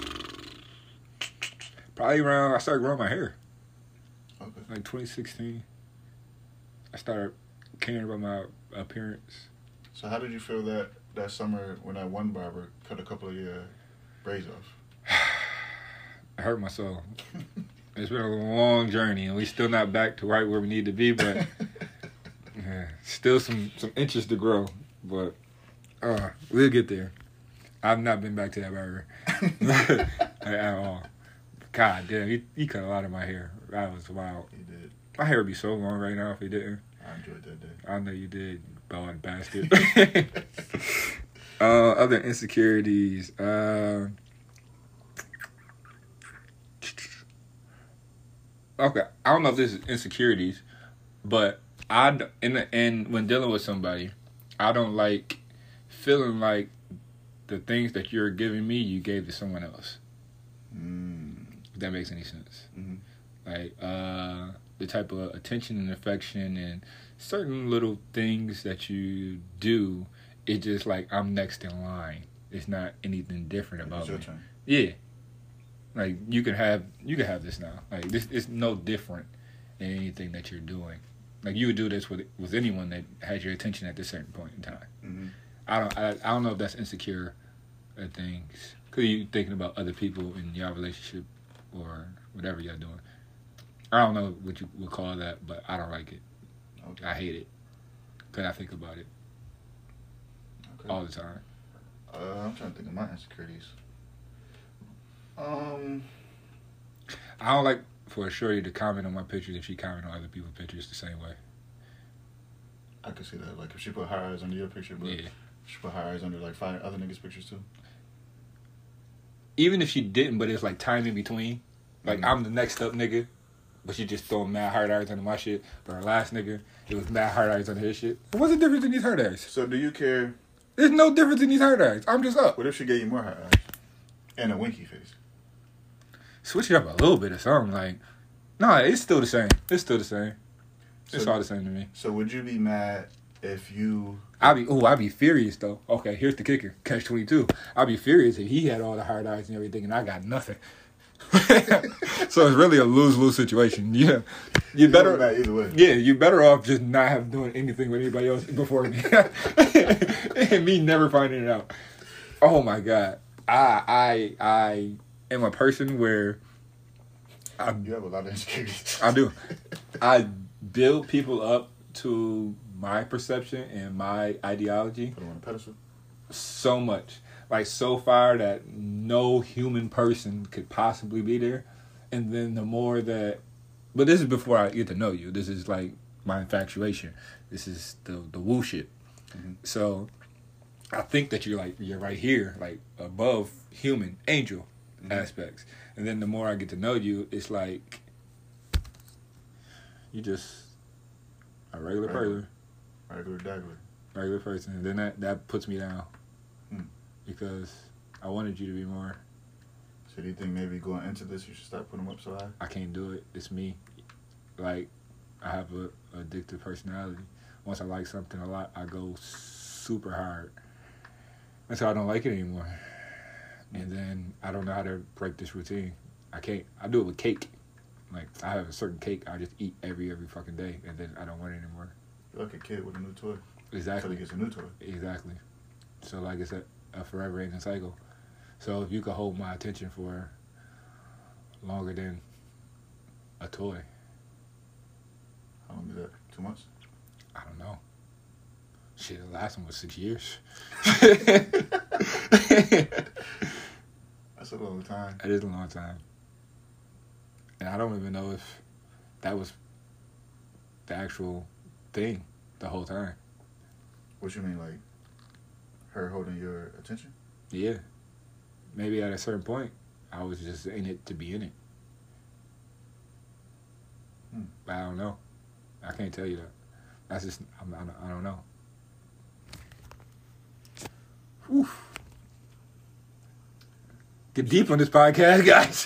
probably around I started growing my hair, Okay. like twenty sixteen. I started caring about my appearance. So how did you feel that that summer when that one barber cut a couple of your braids off? I hurt my soul. It's been a long journey, and we still not back to right where we need to be, but yeah, still some some inches to grow. But uh, we'll get there. I've not been back to that barber at all. God damn, he, he cut a lot of my hair. That was wild. He did. My hair would be so long right now if he didn't. I enjoyed that day. I know you did, bald bastard. uh, other insecurities. Uh, okay, I don't know if this is insecurities, But I d- in the, and when dealing with somebody, I don't like feeling like the things that you're giving me, you gave to someone else. Mm. If that makes any sense. Mm-hmm. Like uh, the type of attention and affection and certain little things that you do, it's just like I'm next in line. It's not anything different about It's your me. turn. Yeah. Like you can have you can have this now. Like this is no different than anything that you're doing. Like you would do this with with anyone that has your attention at this certain point in time. Mm-hmm. I don't I, I don't know if that's insecure or things. Cause you thinking about other people in your relationship or whatever you're doing. I don't know what you would call that, but I don't like it. Okay. I hate it. Cause I think about it Okay. all the time. Uh, I'm trying to think of my insecurities. Um, I don't like for a shorty to comment on my pictures if she comment on other people's pictures the same way. I could see that. Like if she put her eyes under your picture, but Yeah. she put her eyes under like five other niggas' pictures too. Even if she didn't, but it's like time in between. Like Mhm. I'm the next up nigga, but she just throwing mad hard eyes under my shit. But her last nigga, it was mad hard eyes under his shit. What's the difference in these hard eyes? So do you care? There's no difference in these hard eyes. I'm just up. What if she gave you more hard eyes and a winky face? Switch it up a little bit or something. Like, nah, it's still the same. It's still the same. It's So- all the same to me. So would you be mad if you? I'll be, oh, I'll be furious though. Okay, here's the kicker. Catch twenty-two. I'll be furious if he had all the hard eyes and everything and I got nothing. So it's really a lose-lose situation. Yeah. You You're better, mad either way. yeah, you better off just not have doing anything with anybody else before me. And me never finding it out. Oh my God. I, I, I am a person where I You have a lot of insecurities. I do. I build people up to my perception and my ideology Put them on a pedestal. so much. Like so far that no human person could possibly be there. And then the more that, but this is before I get to know you. This is like my infatuation. This is the, the woo shit. Mhm. So I think that you're like, you're right here, like above human angel Mhm. aspects. And then the more I get to know you, it's like you just a regular Regular. person, Regular dagger. regular person. And then that, that puts me down Hmm. because I wanted you to be more. So do you think maybe going into this you should start putting them up so high? I can't do it. It's me. Like I have a addictive personality. Once I like something a lot, I go super hard. And so I don't like it anymore. And then I don't know how to break this routine. I can't. I do it with cake. Like I have a certain cake I just eat every every fucking day, and then I don't want it anymore. You're like a kid with a new toy. Until Exactly. he gets a new toy. Exactly. So like it's a, a forever ending cycle. So if you could hold my attention for longer than a toy, How long is that? Two months? I don't know. Shit, the last one was six years. That's a long time. It is a long time. And I don't even know if that was the actual thing the whole time. What you mean, like her holding your attention? Yeah. Maybe at a certain point, I was just in it to be in it. Hmm. But I don't know. I can't tell you that. That's just, I'm, I don't, I don't know. Whew. Get deep on this podcast, guys.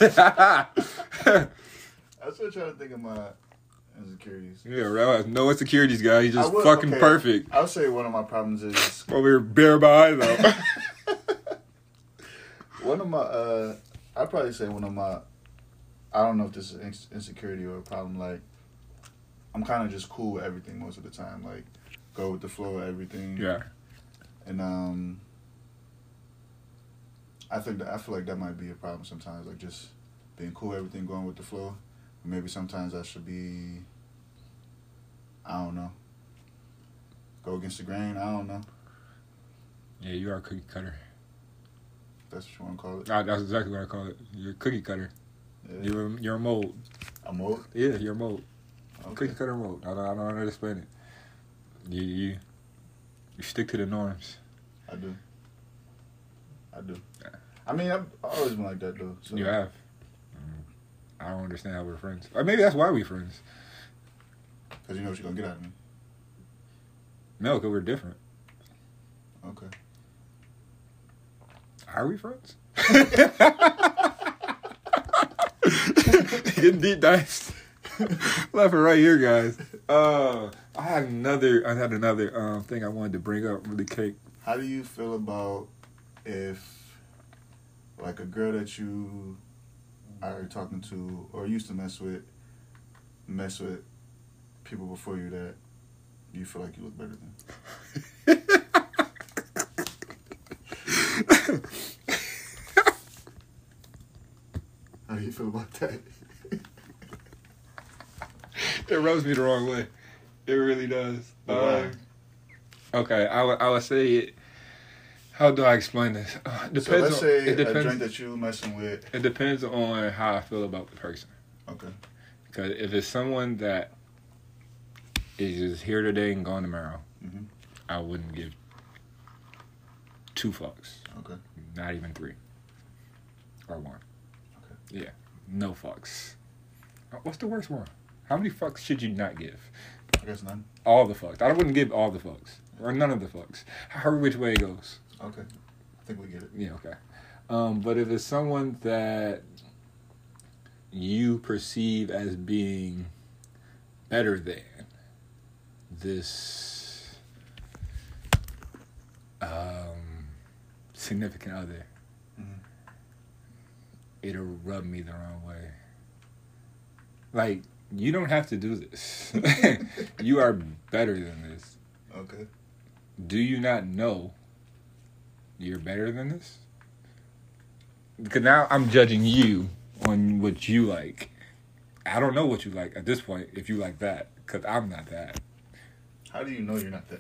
I'm still trying to think of my insecurities. Yeah, right. No insecurities, guys. He's just I would- fucking okay, perfect. I would say one of my problems is Over here, bare by eyes out. one of my. uh I'd probably say one of my. I don't know if this is ins- insecurity or a problem. Like, I'm kind of just cool with everything most of the time. Like, go with the flow of everything. Yeah. And um, I think that I feel like that might be a problem sometimes. Like just being cool, with everything going with the flow. Maybe sometimes I should be. I don't know. Go against the grain. I don't know. Yeah, you are a cookie cutter. That's what you want to call it. Ah, that's exactly what I call it. You're a cookie cutter. Yeah. You're a, you're a mold. A mold. Yeah, you're a mold. Okay. Cookie cutter mold. I don't, I don't know how to explain it. You, you, you stick to the norms. I do. I do. Yeah. I mean, I've always been like that though. So. You have. Mm, I don't understand how we're friends. Or maybe that's why we're friends. Because you know what you're going to get out of me. No, because we're different. Okay. Are we friends? Getting deep dives. Left and right here, guys. Uh, I had another. I had another um, thing I wanted to bring up really quick. How do you feel about if, like, a girl that you are talking to or used to mess with, mess with people before you that you feel like you look better than? How do you feel about that? It rubs me the wrong way. It really does. Why? Uh, okay, I would I would say it. How do I explain this? Uh, it So depends. let's on, say it a depends. drink that you messing with. It depends on how I feel about the person. Okay. Because if it's someone that is just here today and gone tomorrow, Mm-hmm. I wouldn't give two fucks. Okay. Not even three. Or one. Okay. Yeah. No fucks. Uh, What's the worst one? How many fucks should you not give? I guess none. All the fucks. I wouldn't give all the fucks. Or none of the fucks. However which way it goes. Okay. I think we get it. Yeah, okay. Um, but if it's someone that you perceive as being better than this um, significant other, Mhm. it'll rub me the wrong way. Like, you don't have to do this. You are better than this. Okay. Do you not know you're better than this? Because now I'm judging you on what you like. I don't know what you like at this point if you like that, because I'm not that. How do you know you're not that?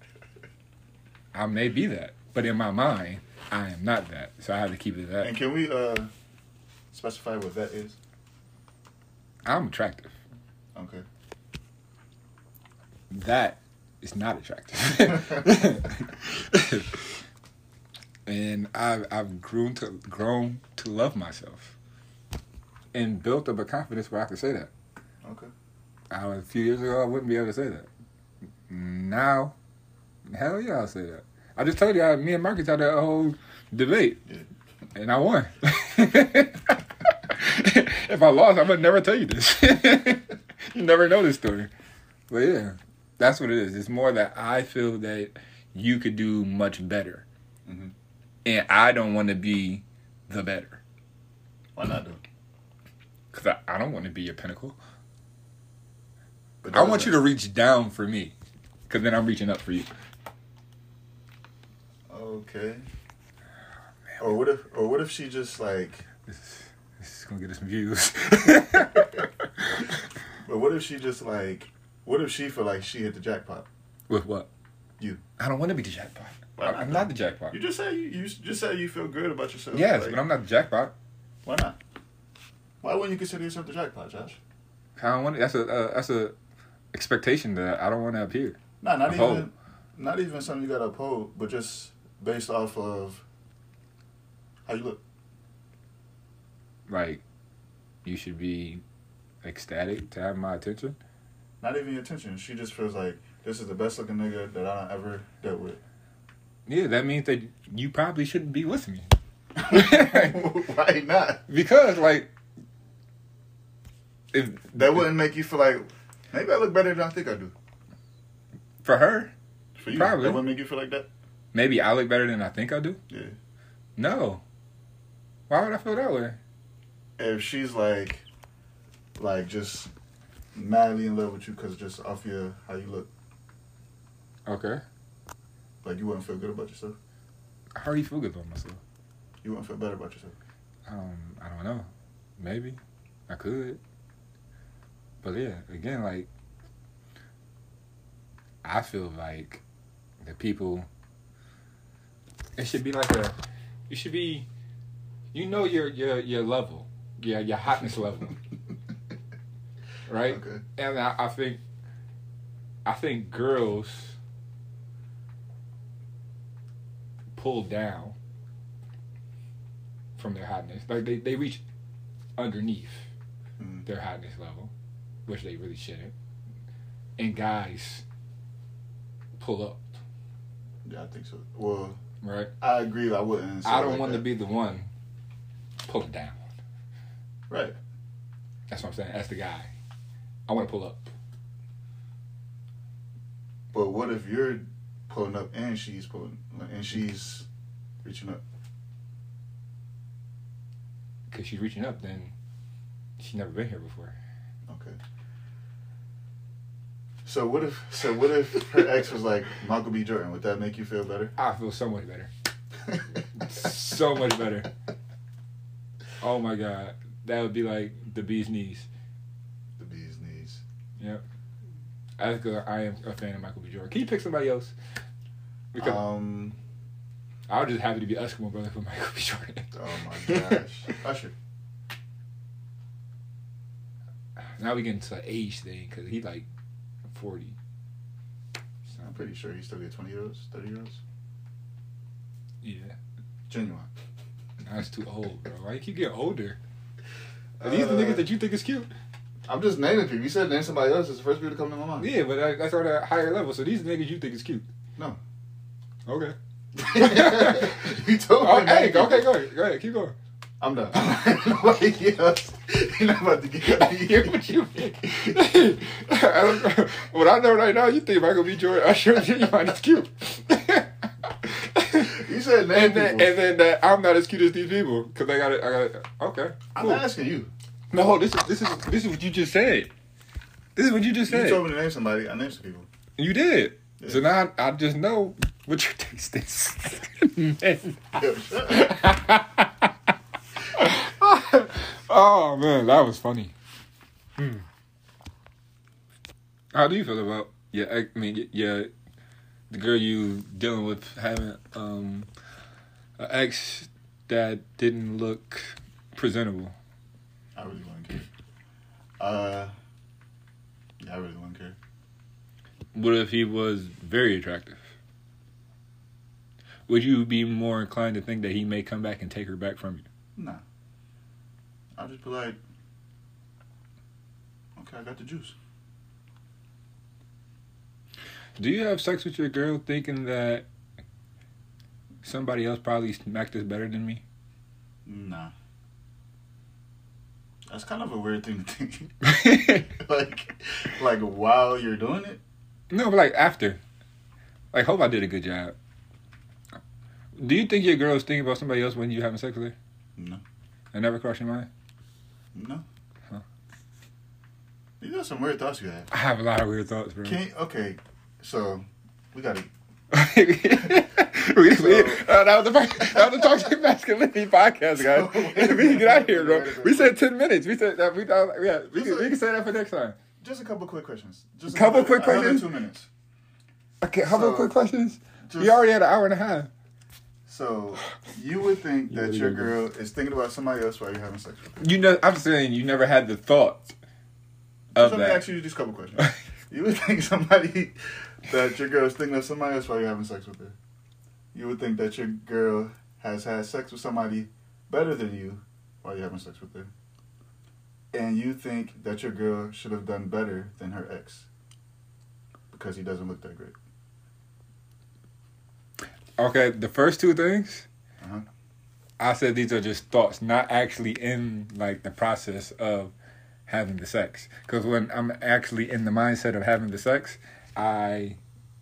I may be that, but in my mind, I am not that. So I have to keep it that. And can we uh specify what that is? I'm attractive. Okay. That is not attractive. And I've I've grown to grown to love myself, and built up a confidence where I can say that. Okay. I, a few years ago, I wouldn't be able to say that. Now, hell yeah, I'll say that. I just told you, I, me and Marcus had that whole debate, Yeah. and I won. If I lost, I would never tell you this. You never know this story. But yeah, that's what it is. It's more that I feel that you could do much better. Mm-hmm. And I don't want to be the better. Why not though? Because I, I don't want to be your pinnacle. But I want you to reach down for me. Because then I'm reaching up for you. Okay. Or what if? Or what if she just like? This is, this is going to get us some views. But what if she just like? What if she feel like she hit the jackpot? With what? You. I don't want to be the jackpot. Why not? I'm not the jackpot. You just say you, you just say you feel good about yourself. Yes, like, but I'm not the jackpot. Why not? Why wouldn't you consider yourself the jackpot, Josh? I don't want. That's a uh, that's a expectation that I don't want to appear. Nah, not Uphold. even. Not even something you gotta uphold, but just based off of how you look. Like, you should be ecstatic to have my attention. Not even your attention. She just feels like this is the best looking nigga that I ever dealt with. Yeah, that means that you probably shouldn't be with me. Why not? Because, like, if That wouldn't make you feel like maybe I look better than I think I do. for her, For you, Probably. that wouldn't make you feel like that. maybe I look better than I think I do. Yeah. No. Why would I feel that way? If she's like, like just madly in love with you because just off your how you look, Okay. like you wouldn't feel good about yourself. I already feel good about myself. You wouldn't feel better about yourself. Um, I don't know. Maybe. I could. But yeah, again, like, I feel like the people, it should be like a, you should be, you know your your your level, your your hotness level, right? Okay. And I, I think, I think girls pull down from their hotness, like they they reach underneath Mhm. their hotness level, which they really shouldn't. and guys pull up, Yeah, I think so. Well, right? I agree. I wouldn't. say I don't like want that. to be the one pulling down. Right. That's what I'm saying. That's the guy. I want to pull up. But what if you're pulling up and she's pulling and she's reaching up? Because she's reaching up, then she's never been here before. Okay. So what if so what if her ex was like Michael B. Jordan? Would that make you feel better? I feel so much better. So much better. Oh my God. That would be like the bee's knees. The bee's knees. Yep. That's good. I am a fan of Michael B. Jordan. Can you pick somebody else? Because Um. I was just happy to be Eskimo brother for Michael B. Jordan. Oh my gosh. Usher. Now we get into an age thing because he like forty. So, I'm pretty sure he still get twenty year olds, thirty year olds. yeah. Genuine. That's too old, bro. Why you keep getting older? Are these the Uh, niggas that you think is cute? I'm just naming people. You said name somebody else. It's the first people to come to my mind. Yeah, but that, that's on a higher level. So these niggas you think is cute. No. Okay. You told me. Oh, to hey, name people. okay, go ahead. Go ahead. Keep going. I'm done. Nobody else. You're not about to get out of Hear here. what you think. I don't know. What I know right now, you think Michael B. Jordan, Usher, Genuine is cute. You said name And then, people. and then that I'm not as cute as these people because I got it. I got it. Okay, I'm cool. asking you. No, this is this is this is what you just said. This is what you just You said. told me to name somebody. I named some people. You did. Yeah. So now I, I just know what your taste is. Man. Yo, shut up. Oh man, that was funny. Hmm. How do you feel about yeah? I mean, yeah, the girl you dealing with having um an ex that didn't look presentable. I really wouldn't care. Uh, yeah, I really wouldn't care. What if he was very attractive? Would you be more inclined to think that he may come back and take her back from you? Nah. I'll just be like, okay, I got the juice. Do you have sex with your girl thinking that somebody else probably smacked this better than me? Nah. That's kind of a weird thing to think. like, like while you're doing it. No, but like after. Like, hope I did a good job. Do you think your girl is thinking about somebody else when you having sex with her? No. That never crossed your mind? No. Huh. You got some weird thoughts you have. I have a lot of weird thoughts, bro. Can you, okay, so we got to. we, we, uh, that was the first, that was the Toxic Masculinity podcast, guys. So, wait a we can get out of here, minute, bro. wait a minute. We said ten minutes. We said that we thought, yeah, we Just can, a- we can say that for next time. Just a couple quick questions. Just a Couple another- quick questions? Another two minutes. Okay, how about So, quick questions? just- We already had an hour and a half. So you would think that Yeah, your yeah, girl is thinking about somebody else while you're having sex with her. You know, I'm saying you never had the thought of Let me that. ask you just a couple questions. You would think somebody that your girl is thinking of somebody else while you're having sex with her. You would think that your girl has had sex with somebody better than you while you're having sex with her. And you think that your girl should have done better than her ex because he doesn't look that great. Okay, the first two things, Uh-huh. I said these are just thoughts, not actually in like the process of having the sex. Because when I'm actually in the mindset of having the sex, I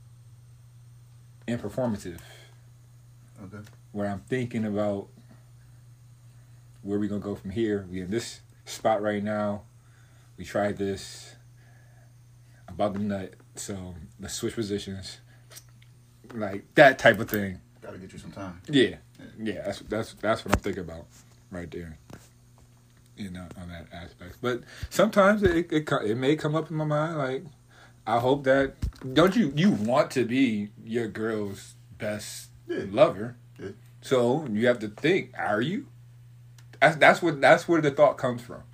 am performative. Okay. Where I'm thinking about where we gonna go from here. We in this spot right now. We tried this. I'm about to nut, so let's switch positions. Like that type of thing. Gotta get you some time. Yeah, yeah. That's that's that's what I'm thinking about right there. You know, on that aspect. But sometimes it it co- it may come up in my mind. Like, I hope that don't you you want to be your girl's best Yeah. lover. Yeah. So you have to think, are you? That's that's what that's where the thought comes from.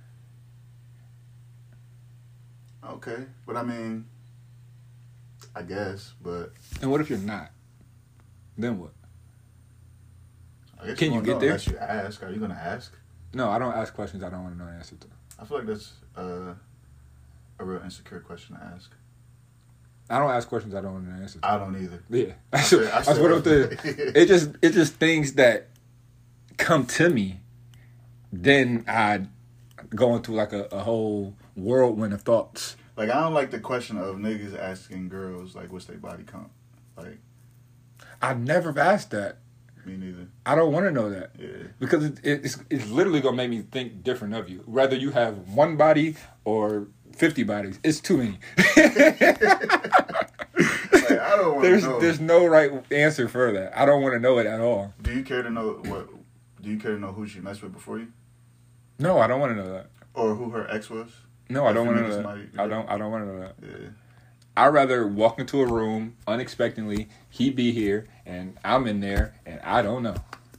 Okay. But I mean, I guess, but And what if you're not? Then what? I guess Can you won't get know there? Unless you ask. Are you gonna ask? No, I don't ask questions I don't want to know the answer to. I feel like that's uh, a real insecure question to ask. I don't ask questions I don't know the answer to. I don't either. Yeah, I that's, said- I that's said- what I'm saying. It just it just things that come to me, then I go into like a, a whole whirlwind of thoughts. Like, I don't like the question of niggas asking girls, like, what's their body count? Like, I've never asked that. me neither. I don't want to know that Yeah. because it, it, it's it's literally gonna make me think different of you. Whether you have one body or fifty bodies, it's too many. Like, I don't want to There's know. there's no right answer for that. I don't want to know it at all. Do you care to know what? Do you care to know who she messed with before you, No, I don't want to know that. or who her ex was? No, I don't If want you to know niggas that. might- I don't. I don't want to know that. Yeah. I'd rather walk into a room unexpectedly, he be here, and I'm in there, and I don't know.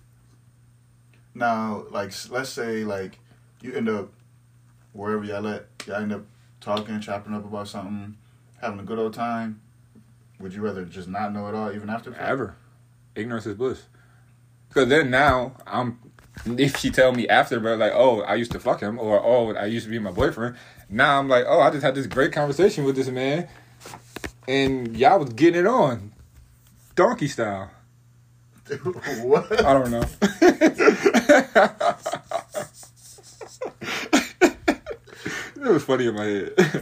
Now, like, s- let's say, like, you end up wherever y'all at, y'all end up talking, chopping up about something, having a good old time. Would you rather just not know it all, even after the fact? Ever. Ignorance is bliss. Because then now, I'm, if she tell me after, but like, oh, I used to fuck him, or oh, I used to be my boyfriend, now I'm like, oh, I just had this great conversation with this man, and y'all was getting it on. Donkey style. What? I don't know. It was funny in my head.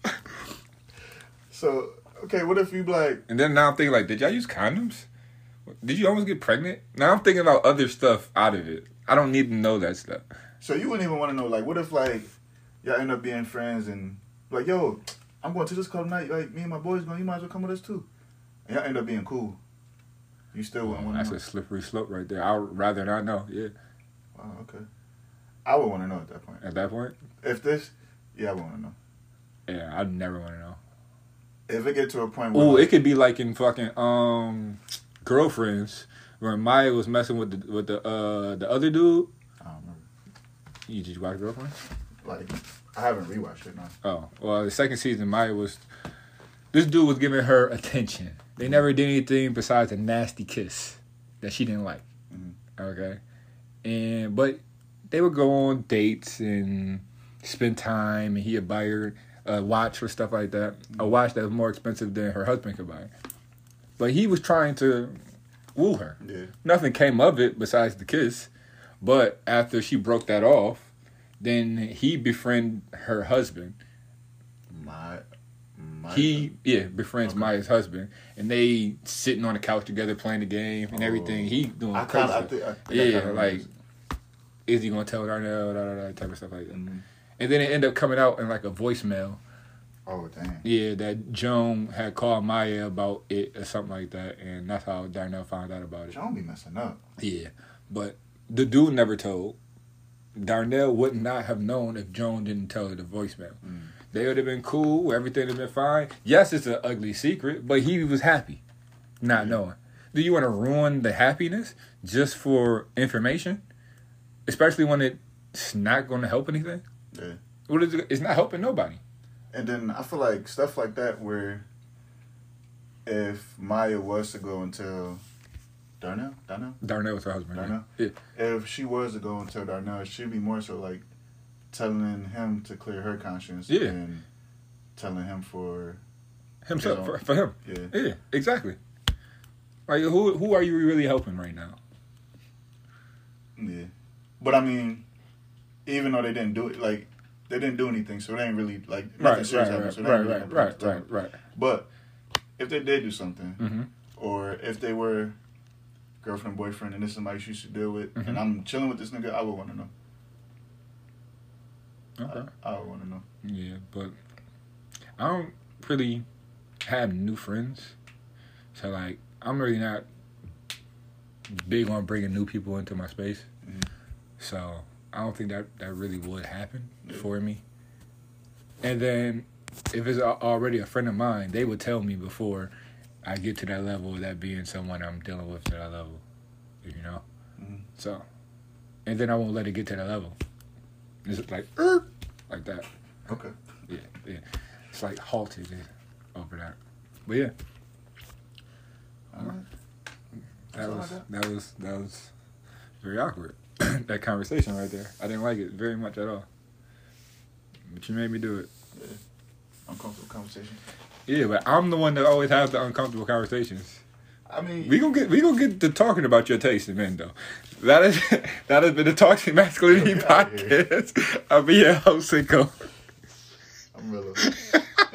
So, okay, what if you be like, And then now I'm thinking, like, did y'all use condoms? Did you almost get pregnant? Now I'm thinking about other stuff out of it. I don't need to know that stuff. so you wouldn't even want to know, like, what if, like, y'all end up being friends and, like, yo, I'm going to this club tonight, like, me and my boys going, you might as well come with us too. And y'all end up being cool. You still wouldn't want That's to know? a slippery slope right there. I'd rather not know. Yeah. Wow, okay. I would want to know at that point. At that point, If this, yeah, I would want to know. yeah, I'd never want to know. If it get to a point where, Oh, like, it could be like in fucking um, Girlfriends, where Maya was messing with the with the uh the other dude. I don't remember. You did you watch Girlfriends? Like, I haven't rewatched it now. Oh, well, the second season, Maya was. This dude was giving her attention. They never did anything besides a nasty kiss that she didn't like. Mhm. Okay, and but they would go on dates and spend time, and he'd buy her a watch or stuff like that. A watch that was more expensive than her husband could buy. But he was trying to woo her. Yeah. Nothing came of it besides the kiss. But after she broke that off, then he befriended her husband. My, my. He yeah befriends Okay. Maya's husband, and they sitting on the couch together playing the game and everything. He doing I crazy kind of, I stuff. think, I think I Yeah, kinda like remember is he gonna tell Darnell? Da, da, da, type of stuff like that. this. Mhm. And then it ended up coming out in like a voicemail. Oh, damn. Yeah, that Joan had called Maya about it or something like that, and that's how Darnell found out about it. John be messing up. Yeah, but the dude never told. Darnell would not have known if Joan didn't tell her the voicemail. Mm. They would have been cool. Everything would have been fine. Yes, it's an ugly secret, but he was happy, not knowing. Do you want to ruin the happiness just for information? Especially when it's not going to help anything? Yeah. What is it? It's not helping nobody. And then I feel like stuff like that where if Maya was to go and tell Darnell, Darnell, Darnell was her husband. Darnell? Yeah. if she was to go and tell Darnell, it should be more so like telling him to clear her conscience Yeah. and telling him for Himself, Yeah. for, for him. yeah. Yeah, exactly. Like, who who are you really helping right now? Yeah. But I mean, even though they didn't do it, like they didn't do anything, so it ain't really like nothing Right, right, serious right, happened, so it right, ain't really right, no right, point to right, tell. right. But if they did do something, Mm-hmm. or if they were girlfriend, boyfriend, and this is somebody she should deal with, Mhm. and I'm chilling with this nigga, I would want to know. Okay. I, I would want to know. Yeah, but I don't really have new friends, so like I'm really not big on bringing new people into my space. Mhm. So I don't think that that really would happen Yeah. for me. And then if it's al- already a friend of mine, they would tell me before I get to that level of that being someone I'm dealing with to that level, you know. Mhm. So, and then I won't let it get to that level. It's like er, like that. Okay. Yeah, yeah. It's like halted over that. But yeah, All right. that That's all I was got. that was that was very awkward. That conversation right there. I didn't like it very much at all. But you made me do it. Uncomfortable conversation. Yeah, but I'm the one that always has the uncomfortable conversations. I mean, We gonna get we gonna get to talking about your taste in men though. That is that has been the Toxic Masculinity Get out of here. podcast. I'll be your host, Cinco. I'm real.